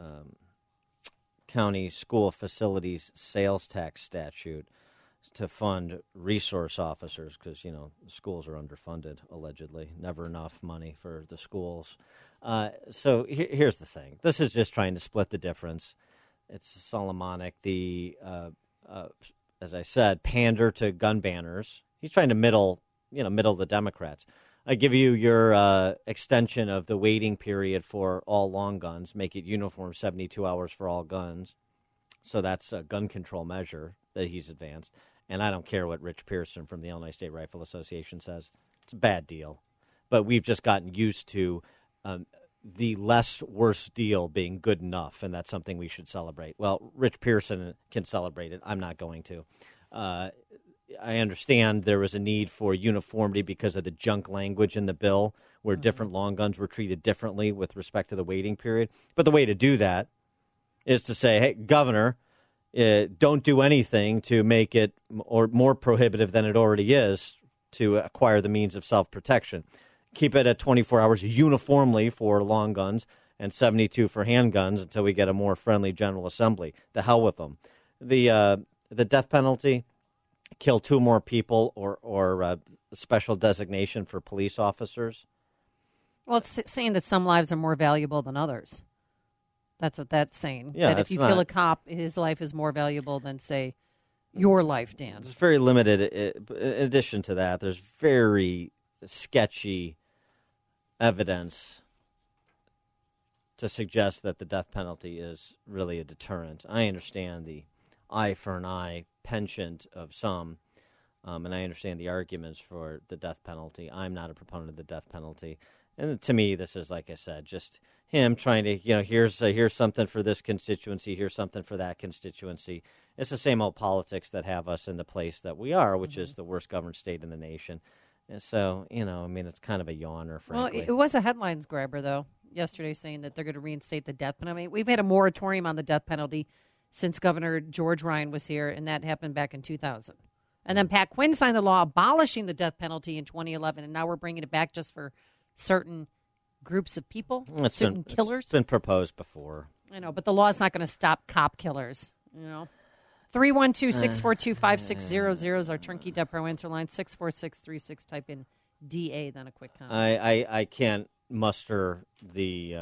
county school facilities sales tax statute to fund resource officers because, schools are underfunded, allegedly. Never enough money for the schools. So here's the thing. This is just trying to split the difference. It's Solomonic. As I said, pander to gun banners. He's trying to middle the Democrats. I give you your extension of the waiting period for all long guns, make it uniform 72 hours for all guns. So that's a gun control measure that he's advanced. And I don't care what Rich Pearson from the Illinois State Rifle Association says. It's a bad deal. But we've just gotten used to the less worse deal being good enough, and that's something we should celebrate. Well, Rich Pearson can celebrate it. I'm not going to. I understand there was a need for uniformity because of the junk language in the bill where different long guns were treated differently with respect to the waiting period. But the way to do that is to say, hey, Governor, don't do anything to make it or more prohibitive than it already is to acquire the means of self-protection. Keep it at 24 hours uniformly for long guns and 72 for handguns until we get a more friendly General Assembly. The hell with them. The death penalty, kill 2 more people or special designation for police officers. Well, it's saying that some lives are more valuable than others. That's what that's saying. Yeah, that if you kill a cop, his life is more valuable than, say, your life, Dan. There's very limited. In addition to that, there's very sketchy evidence to suggest that the death penalty is really a deterrent. I understand the eye for an eye penchant of some, and I understand the arguments for the death penalty. I'm not a proponent of the death penalty. And to me, this is, like I said, just him trying to, here's something for this constituency, here's something for that constituency. It's the same old politics that have us in the place that we are, which is the worst governed state in the nation. And so, it's kind of a yawner, frankly. Well, it was a headlines grabber, though, yesterday saying that they're going to reinstate the death penalty. We've had a moratorium on the death penalty since Governor George Ryan was here, and that happened back in 2000. And then Pat Quinn signed the law abolishing the death penalty in 2011, and now we're bringing it back just for certain groups of people, certain killers. It's been proposed before. I know, but the law is not going to stop cop killers, 312-642-5600 is our turnkey Depro answer line. 64636. Type in DA, then a quick comment. I can't muster the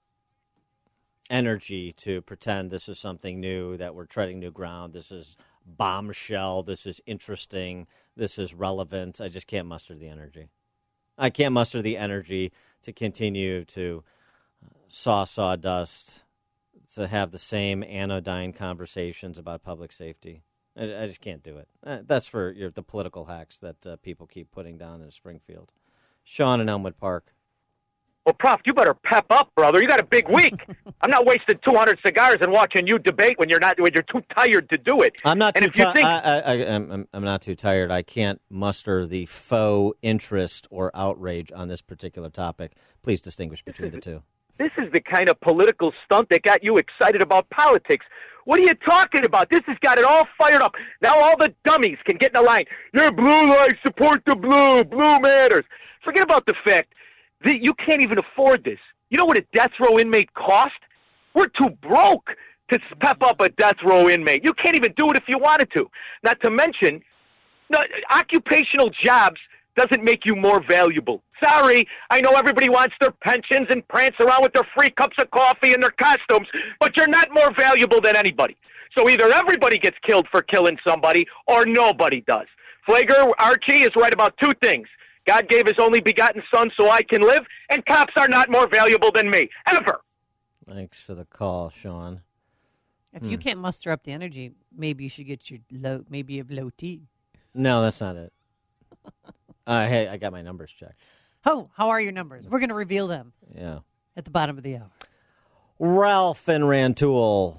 energy to pretend this is something new, that we're treading new ground. This is bombshell. This is interesting. This is relevant. I just can't muster the energy. I can't muster the energy to continue to saw sawdust, to have the same anodyne conversations about public safety. I just can't do it. That's for the political hacks that people keep putting down in Springfield. Sean in Elmwood Park. Well, Prof, you better pep up, brother. You got a big week. I'm not wasting 200 cigars and watching you debate when you're too tired to do it. I'm not too tired. I'm not too tired. I can't muster the faux interest or outrage on this particular topic. Please distinguish between the two. This is the kind of political stunt that got you excited about politics. What are you talking about? This has got it all fired up. Now all the dummies can get in the line. Yeah, blue lives, support the blue. Blue matters. Forget about the fact that you can't even afford this. You know what a death row inmate costs? We're too broke to pep up a death row inmate. You can't even do it if you wanted to. Not to mention, occupational jobs doesn't make you more valuable. Sorry, I know everybody wants their pensions and prance around with their free cups of coffee and their costumes, but you're not more valuable than anybody. So either everybody gets killed for killing somebody or nobody does. Flager, Archie is right about two things. God gave his only begotten son so I can live, and cops are not more valuable than me, ever. Thanks for the call, Sean. If you can't muster up the energy, maybe you should get your low T. No, that's not it. Hey, I got my numbers checked. Oh, how are your numbers? We're going to reveal them. Yeah. At the bottom of the hour. Ralph in Rantoul.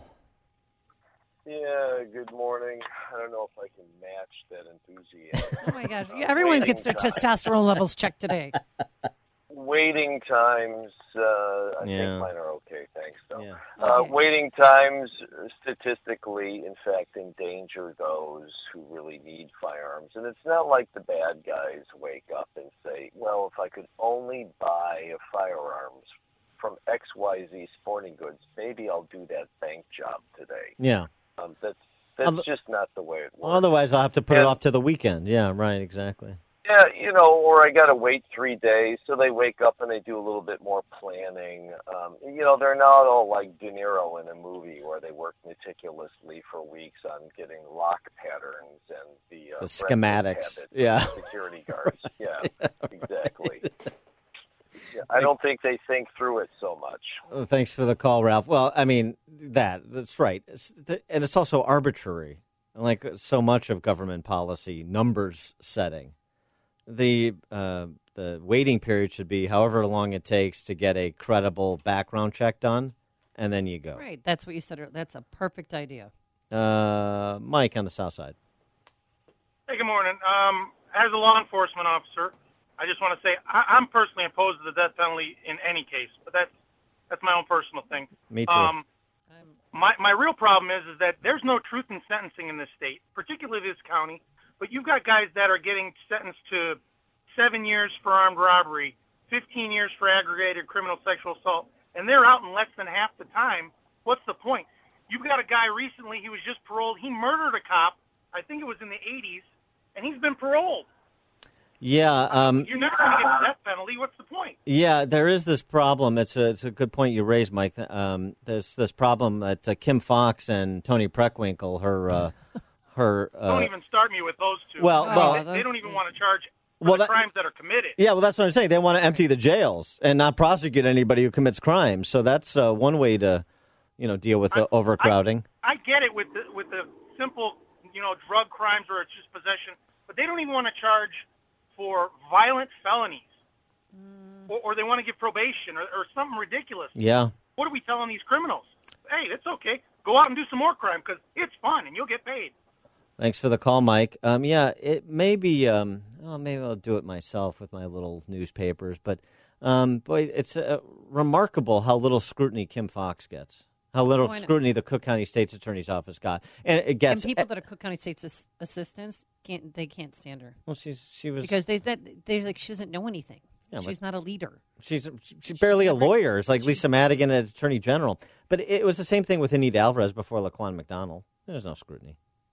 Yeah, good morning. I don't know if I can match that enthusiasm. Oh, my gosh. Everyone gets their testosterone levels checked today. Waiting times, I Yeah. think mine are okay, thanks, though. Yeah. Okay. Waiting times, statistically, in fact, endanger those who really need firearms. And it's not like the bad guys wake up and say, well, if I could only buy a firearms from XYZ Sporting Goods, maybe I'll do that bank job today. Yeah. That's just not the way it works. Well, otherwise, I'll have to put it off to the weekend. Yeah, right, exactly. Yeah, or I got to wait 3 days, so they wake up and they do a little bit more planning. They're not all like De Niro in a movie where they work meticulously for weeks on getting lock patterns and the schematics. Habits Yeah. of security guards. Yeah, exactly. Yeah, I don't think they think through it so much. Thanks for the call, Ralph. Well, I mean, that's right. And it's also arbitrary, like so much of government policy, numbers setting. The waiting period should be however long it takes to get a credible background check done, and then you go. Right. That's what you said. That's a perfect idea. Mike on the south side. Hey, good morning. As a law enforcement officer, I just want to say I'm personally opposed to the death penalty in any case, but that's my own personal thing. Me too. My real problem is that there's no truth in sentencing in this state, particularly this county. But you've got guys that are getting sentenced to 7 years for armed robbery, 15 years for aggravated criminal sexual assault, and they're out in less than half the time. What's the point? You've got a guy recently, he was just paroled. He murdered a cop, I think it was in the 80s, and he's been paroled. Yeah. You're never going to get the death penalty. What's the point? Yeah, there is this problem. It's a good point you raised, Mike. There's this problem that Kim Foxx and Tony Preckwinkle, her don't even start me with those two. They don't even want to charge the crimes that are committed. Yeah, well, that's what I'm saying. They want to empty the jails and not prosecute anybody who commits crimes. So that's one way to, deal with the overcrowding. I get it with the simple, drug crimes or it's just possession, but they don't even want to charge for violent felonies, or they want to give probation or something ridiculous. Yeah. What are we telling these criminals? Hey, it's okay. Go out and do some more crime because it's fun and you'll get paid. Thanks for the call, Mike. It may be, maybe I'll do it myself with my little newspapers, but boy, it's remarkable how little scrutiny Kim Foxx gets, how little scrutiny the Cook County State's Attorney's Office got. And it gets. And people that are Cook County State's assistants, can't stand her. Well, she was. Because they're like, she doesn't know anything. Yeah, she's not a leader. She's barely a lawyer. It's like Lisa Madigan, an attorney general. But it was the same thing with Anita Alvarez before Laquan McDonald. There's no scrutiny.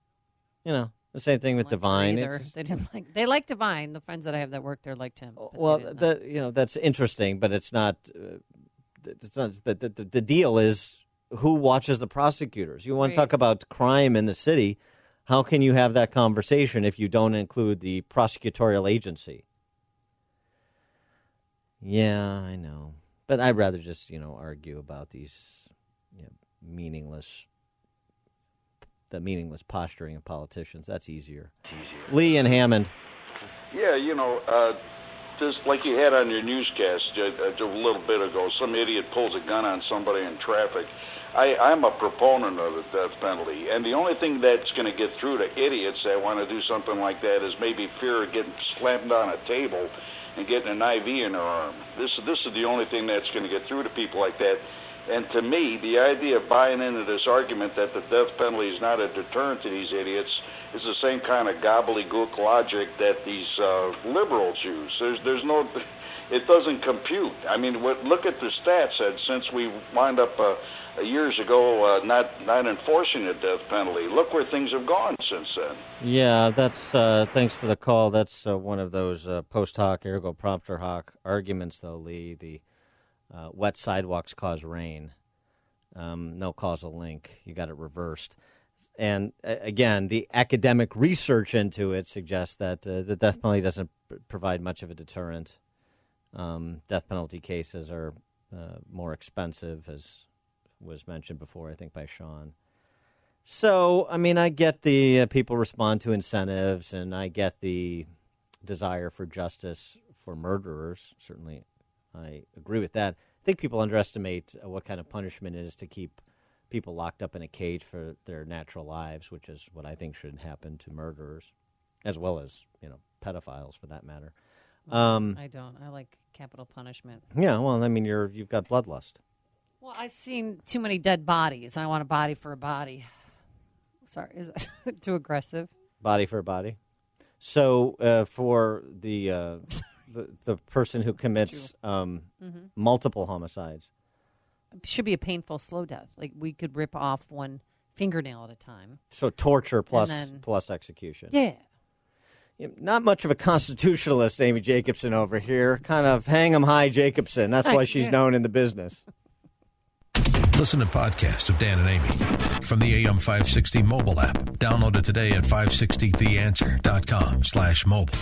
The same thing with Devine. They like Devine. The friends that I have that work there liked him. Well, that's interesting, but it's not. The deal is who watches the prosecutors. You want to talk about crime in the city? How can you have that conversation if you don't include the prosecutorial agency? Yeah, I know, but I'd rather just argue about these meaningless posturing of politicians. That's easier. Lee and Hammond. Yeah, just like you had on your newscast a little bit ago, some idiot pulls a gun on somebody in traffic. I'm a proponent of the death penalty, and the only thing that's going to get through to idiots that want to do something like that is maybe fear of getting slammed on a table and getting an IV in their arm. This is the only thing that's going to get through to people like that. And to me, the idea of buying into this argument that the death penalty is not a deterrent to these idiots is the same kind of gobbledygook logic that these liberals use. There's no, it doesn't compute. I mean, look at the stats. Since we wound up years ago not enforcing the death penalty, look where things have gone since then. Yeah, that's thanks for the call. That's one of those post hoc ergo propter hoc arguments, though, Lee. The wet sidewalks cause rain. No causal link. You got it reversed. And again, the academic research into it suggests that the death penalty doesn't provide much of a deterrent. Death penalty cases are more expensive, as was mentioned before, I think, by Sean. So, I mean, I get the people respond to incentives, and I get the desire for justice for murderers. Certainly, I agree with that. I think people underestimate what kind of punishment it is to keep people locked up in a cage for their natural lives, which is what I think should happen to murderers, as well as, pedophiles for that matter. I don't. I like capital punishment. Yeah, well, I mean, you've got bloodlust. Well, I've seen too many dead bodies. I want a body for a body. Sorry, is that too aggressive? Body for a body. So for the person who commits multiple homicides, it should be a painful, slow death. Like we could rip off one fingernail at a time. So torture plus execution. Yeah. Not much of a constitutionalist, Amy Jacobson over here. Kind of hang 'em high Jacobson. That's why she's known in the business. Listen to podcasts of Dan and Amy from the AM 560 mobile app. Download it today at 560theanswer.com/mobile.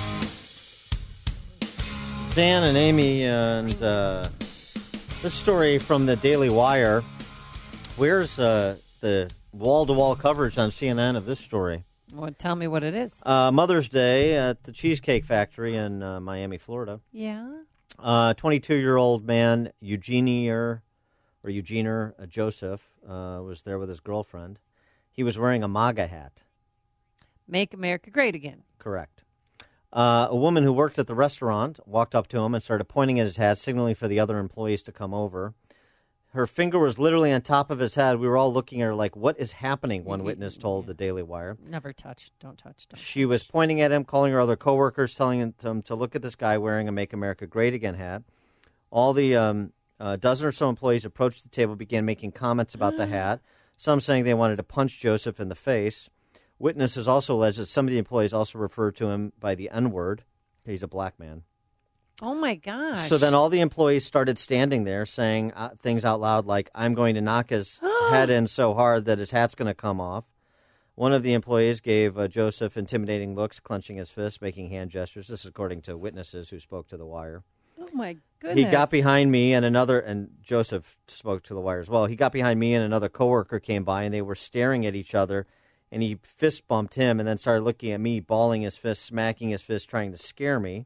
Dan and Amy, and this story from the Daily Wire. Where's the wall-to-wall coverage on CNN of this story? Well, tell me what it is. Mother's Day at the Cheesecake Factory in Miami, Florida. Yeah. 22-year-old man, Eugene Joseph, was there with his girlfriend. He was wearing a MAGA hat. Make America Great Again. Correct. A woman who worked at the restaurant walked up to him and started pointing at his hat, signaling for the other employees to come over. Her finger was literally on top of his head. We were all looking at her like, what is happening, one witness told the Daily Wire. Never touch. Don't touch. She was pointing at him, calling her other coworkers, telling them to look at this guy wearing a Make America Great Again hat. All the dozen or so employees approached the table, began making comments about the hat, some saying they wanted to punch Joseph in the face. Witnesses also alleged that some of the employees also referred to him by the N-word. He's a black man. Oh, my gosh. So then all the employees started standing there saying things out loud like, I'm going to knock his head in so hard that his hat's going to come off. One of the employees gave Joseph intimidating looks, clenching his fist, making hand gestures. This is according to witnesses who spoke to The Wire. Oh, my goodness. He got behind me and Joseph spoke to The Wire as well. He got behind me and another coworker came by, and they were staring at each other, and he fist bumped him and then started looking at me, balling his fist, smacking his fist, trying to scare me.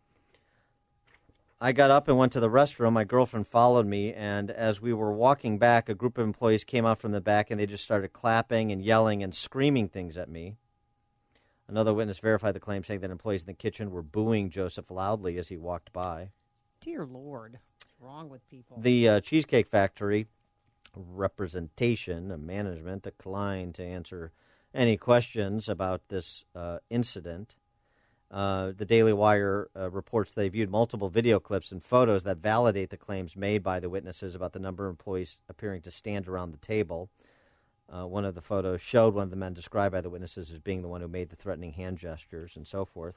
I got up and went to the restroom. My girlfriend followed me, and as we were walking back, a group of employees came out from the back, and they just started clapping and yelling and screaming things at me. Another witness verified the claim, saying that employees in the kitchen were booing Joseph loudly as he walked by. Dear Lord, what's wrong with people? The Cheesecake Factory representation and management declined to answer any questions about this incident. The Daily Wire reports they viewed multiple video clips and photos that validate the claims made by the witnesses about the number of employees appearing to stand around the table. One of the photos showed one of the men described by the witnesses as being the one who made the threatening hand gestures and so forth.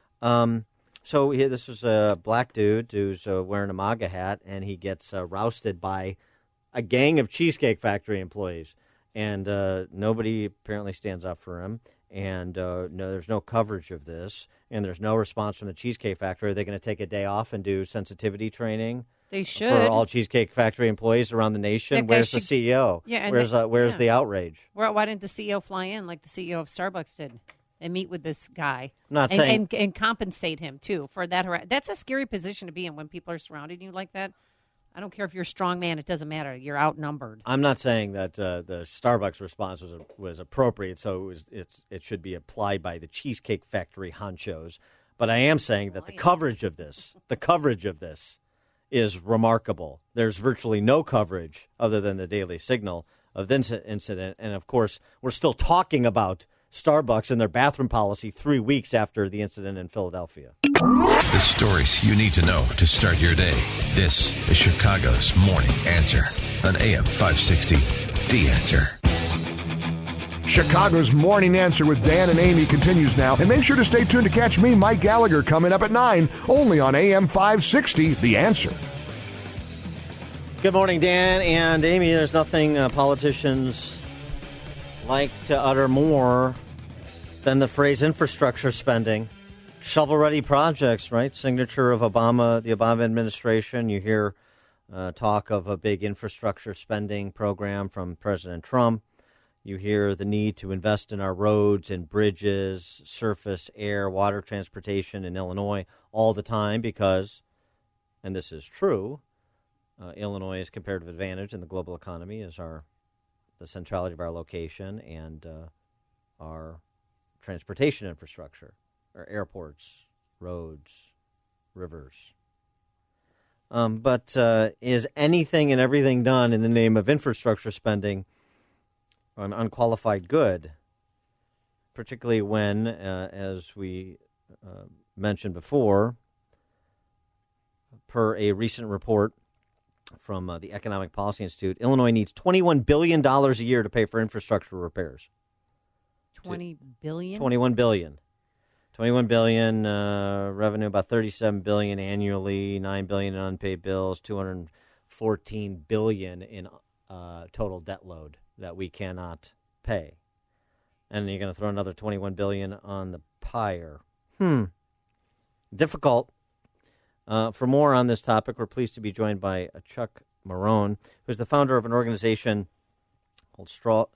This was a black dude who's wearing a MAGA hat, and he gets rousted by a gang of Cheesecake Factory employees. And nobody apparently stands up for him. And there's no coverage of this. And there's no response from the Cheesecake Factory. Are they going to take a day off and do sensitivity training? They should. For all Cheesecake Factory employees around the nation? Where's the CEO? Yeah, where's the outrage? Why didn't the CEO fly in like the CEO of Starbucks did and meet with this guy? And compensate him, too, for that. That's a scary position to be in when people are surrounding you like that. I don't care if you're a strong man. It doesn't matter. You're outnumbered. I'm not saying that the Starbucks response was appropriate, so it should be applied by the Cheesecake Factory honchos. But I am saying that the coverage of this is remarkable. There's virtually no coverage other than the Daily Signal of this incident. And, of course, we're still talking about Starbucks and their bathroom policy 3 weeks after the incident in Philadelphia. The stories you need to know to start your day. This is Chicago's Morning Answer on AM 560. The Answer. Chicago's Morning Answer with Dan and Amy continues now. And make sure to stay tuned to catch me, Mike Gallagher, coming up at 9, only on AM 560, The Answer. Good morning, Dan and Amy. There's nothing politicians like to utter more than the phrase infrastructure spending. Shovel-ready projects, right? Signature of the Obama administration. You hear talk of a big infrastructure spending program from President Trump. You hear the need to invest in our roads and bridges, surface, air, water transportation in Illinois all the time because, and this is true, Illinois' comparative advantage in the global economy is the centrality of our location and our transportation infrastructure, our airports, roads, rivers. But is anything and everything done in the name of infrastructure spending an unqualified good, particularly when, as we mentioned before, per a recent report from the Economic Policy Institute, Illinois needs $21 billion a year to pay for infrastructure repairs. $20 billion? $21 billion. $21 billion revenue, about $37 billion annually, $9 billion in unpaid bills, $214 billion in total debt load that we cannot pay. And you're going to throw another $21 billion on the pyre. Difficult. For more on this topic, we're pleased to be joined by Chuck Marohn, who's the founder of an organization called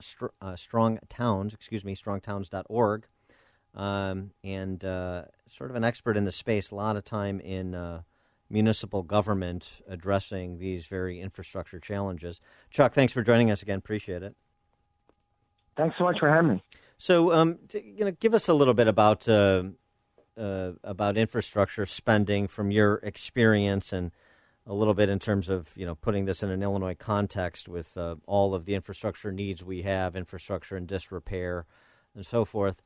strongtowns.org, and sort of an expert in the space, a lot of time in municipal government addressing these very infrastructure challenges. Chuck, thanks for joining us again. Appreciate it. Thanks so much for having me. So, give us a little bit about infrastructure spending from your experience, and a little bit in terms of putting this in an Illinois context with all of the infrastructure needs we have, infrastructure and disrepair, and so forth.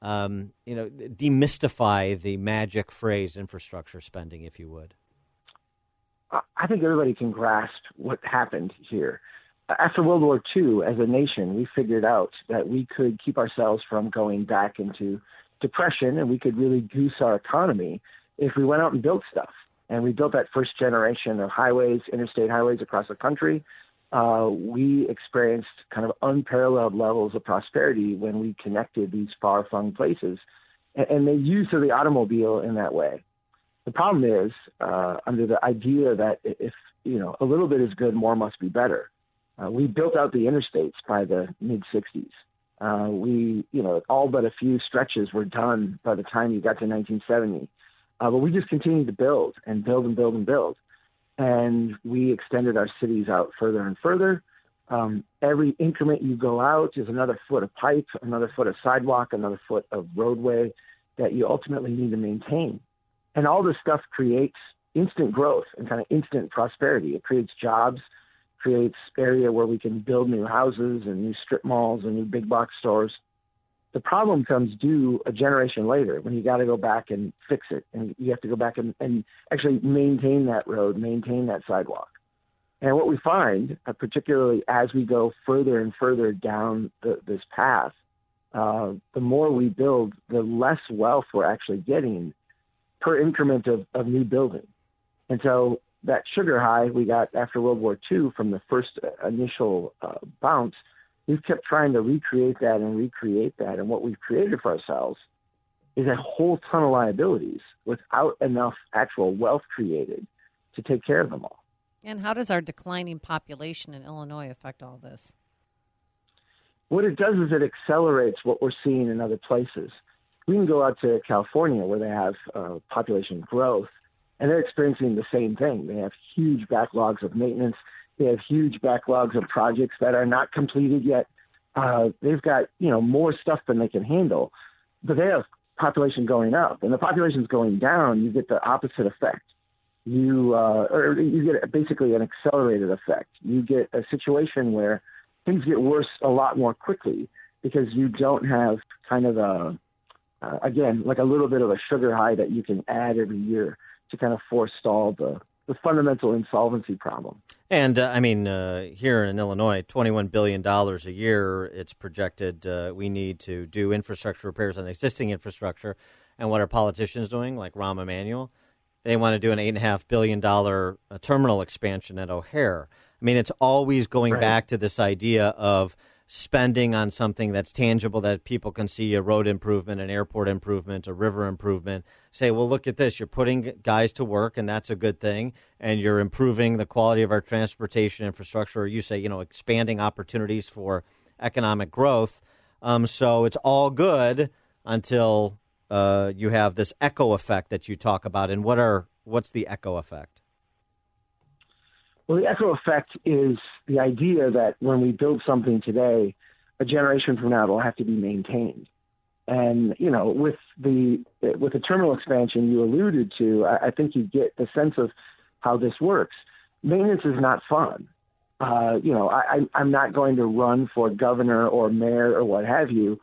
Demystify the magic phrase infrastructure spending, if you would. I think everybody can grasp what happened here. After World War II, as a nation, we figured out that we could keep ourselves from going back into depression, and we could really goose our economy if we went out and built stuff. And we built that first generation of highways, interstate highways across the country. We experienced kind of unparalleled levels of prosperity when we connected these far-flung places and made use of the automobile in that way. The problem is, under the idea that if a little bit is good, more must be better. We built out the interstates by the mid-'60s. All but a few stretches were done by the time you got to 1970. But we just continued to build and build and build and build. And we extended our cities out further and further. Every increment you go out is another foot of pipe, another foot of sidewalk, another foot of roadway that you ultimately need to maintain. And all this stuff creates instant growth and kind of instant prosperity. It creates jobs, creates area where we can build new houses and new strip malls and new big box stores. The problem comes due a generation later when you got to go back and fix it. And you have to go back and actually maintain that road, maintain that sidewalk. And what we find, particularly as we go further and further down this path, the more we build, the less wealth we're actually getting per increment of new building. And so that sugar high we got after World War II from the first initial bounce, we've kept trying to recreate that. And what we've created for ourselves is a whole ton of liabilities without enough actual wealth created to take care of them all. And how does our declining population in Illinois affect all this? What it does is it accelerates what we're seeing in other places. We can go out to California where they have population growth, and they're experiencing the same thing. They have huge backlogs of maintenance. They have huge backlogs of projects that are not completed yet. They've got, more stuff than they can handle, but they have population going up. And the population's going down, you get the opposite effect. You get basically an accelerated effect. You get a situation where things get worse a lot more quickly because you don't have kind of like a little bit of a sugar high that you can add every year to kind of forestall the fundamental insolvency problem. And, here in Illinois, $21 billion a year, it's projected we need to do infrastructure repairs on existing infrastructure. And what are politicians doing, like Rahm Emanuel? They want to do an $8.5 billion terminal expansion at O'Hare. I mean, it's always going back to this idea of spending on something that's tangible that people can see, a road improvement, an airport improvement, a river improvement. Say, well, look at this. You're putting guys to work, and that's a good thing, and you're improving the quality of our transportation infrastructure, or you say, expanding opportunities for economic growth. So it's all good until you have this echo effect that you talk about. And what's the echo effect? Well, the echo effect is the idea that when we build something today, a generation from now, it'll have to be maintained. And, with the terminal expansion you alluded to, I think you get the sense of how this works. Maintenance is not fun. I'm not going to run for governor or mayor or what have you,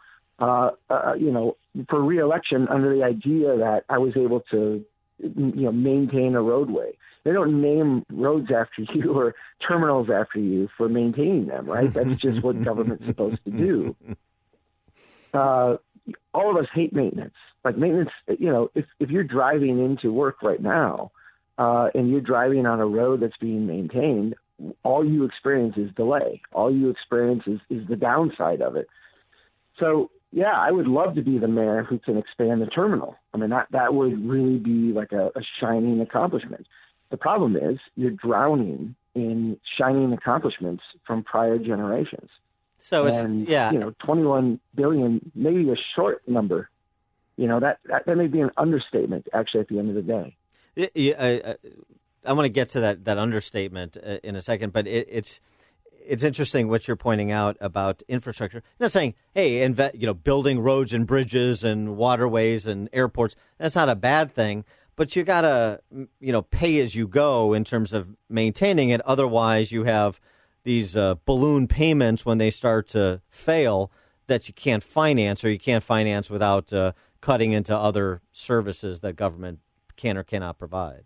for re-election under the idea that I was able to, maintain a roadway. They don't name roads after you or terminals after you for maintaining them, right? That's just what government's supposed to do. All of us hate maintenance. Like maintenance, if you're driving into work right now and you're driving on a road that's being maintained, all you experience is delay. All you experience is the downside of it. So, yeah, I would love to be the mayor who can expand the terminal. I mean, that would really be like a shining accomplishment. The problem is you're drowning in shining accomplishments from prior generations. So it's, 21 billion, maybe a short number. That may be an understatement, actually, at the end of the day. I want to get to that understatement in a second, but it's interesting what you're pointing out about infrastructure. I'm not saying, hey, building roads and bridges and waterways and airports, that's not a bad thing. But you got to, pay as you go in terms of maintaining it. Otherwise, you have these balloon payments when they start to fail that you can't finance, or you can't finance without cutting into other services that government can or cannot provide.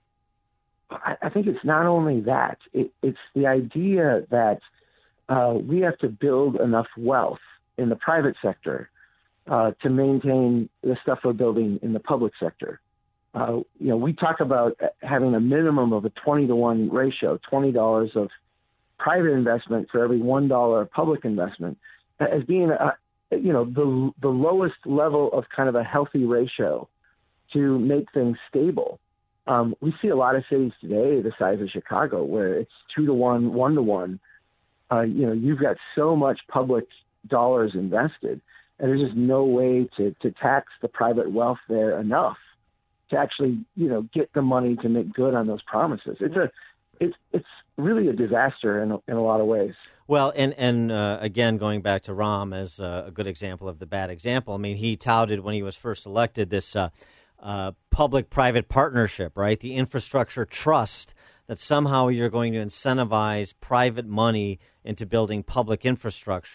I think it's not only that. It's the idea that we have to build enough wealth in the private sector to maintain the stuff we're building in the public sector. We talk about having a minimum of a 20-to-1 ratio, $20 of private investment for every $1 of public investment, as being the lowest level of kind of a healthy ratio to make things stable. We see a lot of cities today the size of Chicago where it's 2-to-1, 1-to-1. You've got so much public dollars invested, and there's just no way to tax the private wealth there enough to actually, get the money to make good on those promises. It's really a disaster in a lot of ways. Well, and again, going back to Rahm as a good example of the bad example, I mean, he touted when he was first elected this public-private partnership, right? The infrastructure trust, that somehow you're going to incentivize private money into building public infrastructure.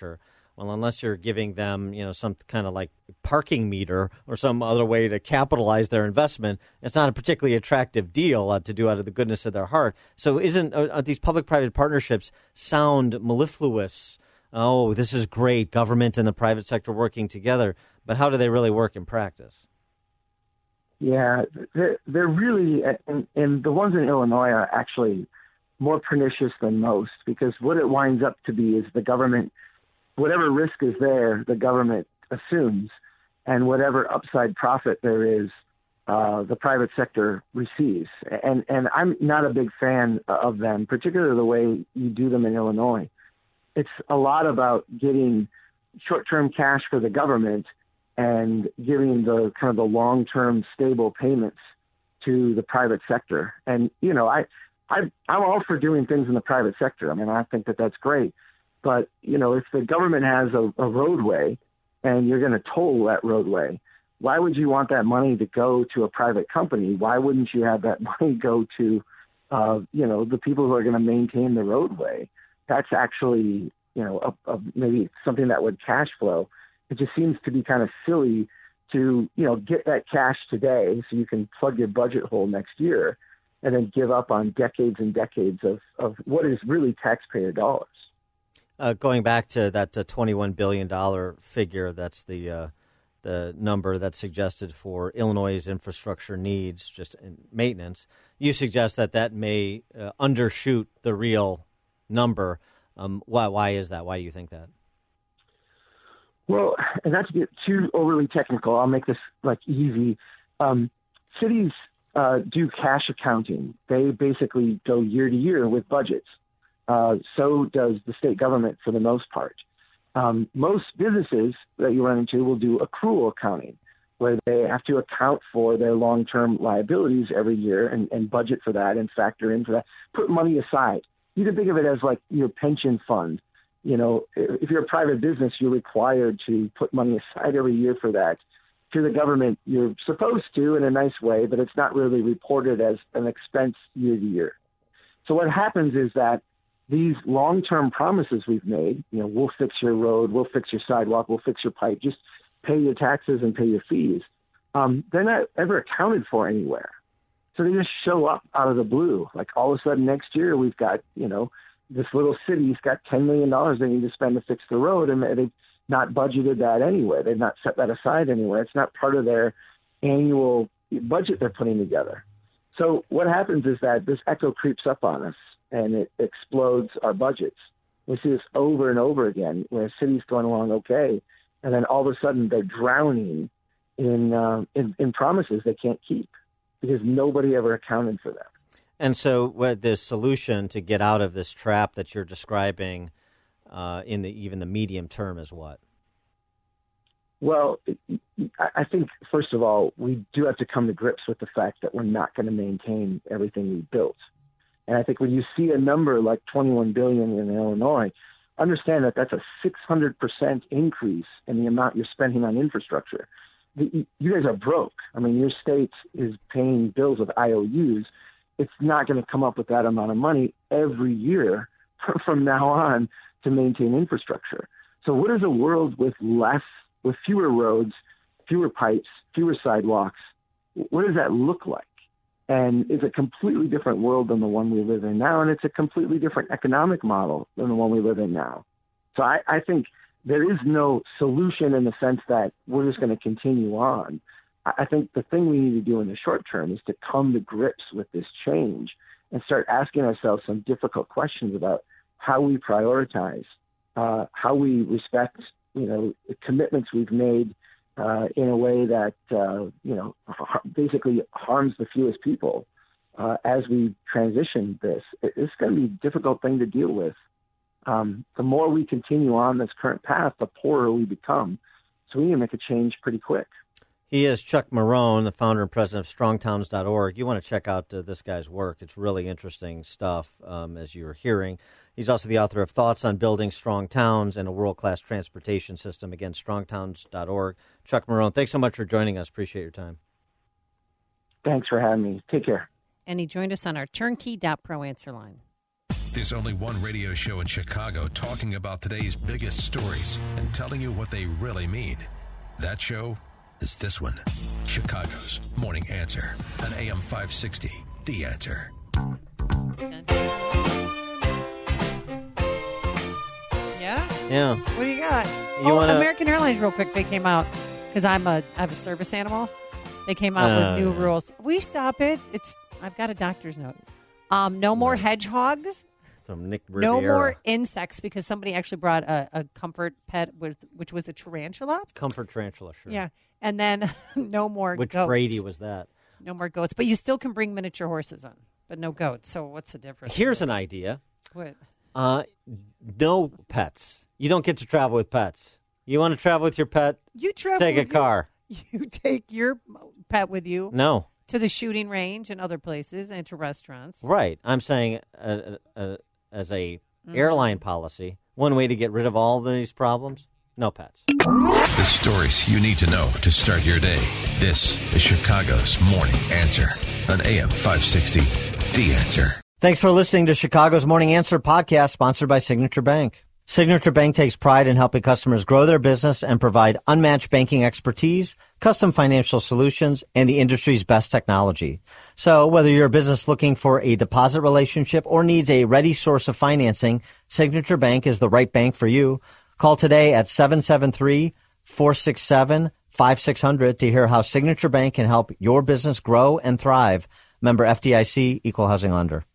well, unless you're giving them, some kind of like parking meter or some other way to capitalize their investment, it's not a particularly attractive deal to do out of the goodness of their heart. So are these public-private partnerships sound mellifluous? Oh, this is great, government and the private sector working together. But how do they really work in practice? Yeah, they're really, and the ones in Illinois are actually more pernicious than most, because what it winds up to be is the government, whatever risk is there, the government assumes, and whatever upside profit there is, the private sector receives. And I'm not a big fan of them, particularly the way you do them in Illinois. It's a lot about getting short-term cash for the government and giving the kind of the long-term stable payments to the private sector. And, I'm all for doing things in the private sector. I mean, I think that that's great. But, if the government has a roadway and you're going to toll that roadway, why would you want that money to go to a private company? Why wouldn't you have that money go to, the people who are going to maintain the roadway? That's actually, maybe something that would cash flow. It just seems to be kind of silly to, get that cash today so you can plug your budget hole next year and then give up on decades and decades of what is really taxpayer dollars. Going back to that $21 billion figure, that's the number that's suggested for Illinois' infrastructure needs, just in maintenance. You suggest that may undershoot the real number. Why is that? Why do you think that? Well, and not to get too overly technical, I'll make this easy. Cities do cash accounting. They basically go year to year with budgets. So does the state government for the most part. Most businesses that you run into will do accrual accounting, where they have to account for their long-term liabilities every year and budget for that and factor in for that, put money aside. You can think of it as like your pension fund. If you're a private business, you're required to put money aside every year for that. To the government, you're supposed to in a nice way, but it's not really reported as an expense year to year. So what happens is that these long-term promises we've made, we'll fix your road, we'll fix your sidewalk, we'll fix your pipe, just pay your taxes and pay your fees, they're not ever accounted for anywhere. So they just show up out of the blue. Like all of a sudden next year we've got, this little city's got $10 million they need to spend to fix the road, and they've not budgeted that anyway. They've not set that aside anywhere. It's not part of their annual budget they're putting together. So what happens is that this echo creeps up on us, and it explodes our budgets. We see this over and over again, where cities going along okay, and then all of a sudden they're drowning in promises they can't keep because nobody ever accounted for them. And so the solution to get out of this trap that you're describing in even the medium term is what? Well, I think, first of all, we do have to come to grips with the fact that we're not going to maintain everything we built. And I think when you see a number like $21 billion in Illinois, understand that that's a 600% increase in the amount you're spending on infrastructure. You guys are broke. I mean, your state is paying bills with IOUs. It's not going to come up with that amount of money every year from now on to maintain infrastructure. So what is a world with fewer roads, fewer pipes, fewer sidewalks? What does that look like? And it's a completely different world than the one we live in now, and it's a completely different economic model than the one we live in now. So I think there is no solution in the sense that we're just going to continue on. I think the thing we need to do in the short term is to come to grips with this change and start asking ourselves some difficult questions about how we prioritize, how we respect, the commitments we've made in a way that, basically harms the fewest people as we transition this. It's going to be a difficult thing to deal with. The more we continue on this current path, the poorer we become. So we need to make a change pretty quick. He is Chuck Marohn, the founder and president of StrongTowns.org. You want to check out this guy's work. It's really interesting stuff, as you're hearing. He's also the author of Thoughts on Building Strong Towns and a World-Class Transportation System. Again, StrongTowns.org. Chuck Marohn, thanks so much for joining us. Appreciate your time. Thanks for having me. Take care. And he joined us on our turnkey.pro answer line. There's only one radio show in Chicago talking about today's biggest stories and telling you what they really mean. That show is this one. Chicago's Morning Answer on AM 560. The Answer. Yeah? What do you got? American Airlines, real quick, they came out, because I have a service animal. They came out with new rules. We stop it. I've got a doctor's note. No more hedgehogs. From Nick Riviera. No more insects, because somebody actually brought a comfort pet, which was a tarantula. Comfort tarantula, sure. Yeah. And then no more Which goats. Brady was that? No more goats. But you still can bring miniature horses on, but no goats. So what's the difference? Here's an idea. What? No pets. You don't get to travel with pets. You want to travel with your pet? You travel Take a car. You take your pet with you. No. To the shooting range and other places and to restaurants. Right. I'm saying as a airline policy, one way to get rid of all these problems, no pets. The stories you need to know to start your day. This is Chicago's Morning Answer on AM 560. The Answer. Thanks for listening to Chicago's Morning Answer podcast, sponsored by Signature Bank. Signature Bank takes pride in helping customers grow their business and provide unmatched banking expertise, custom financial solutions, and the industry's best technology. So whether you're a business looking for a deposit relationship or needs a ready source of financing, Signature Bank is the right bank for you. Call today at 773-467-5600 to hear how Signature Bank can help your business grow and thrive. Member FDIC, Equal Housing Lender.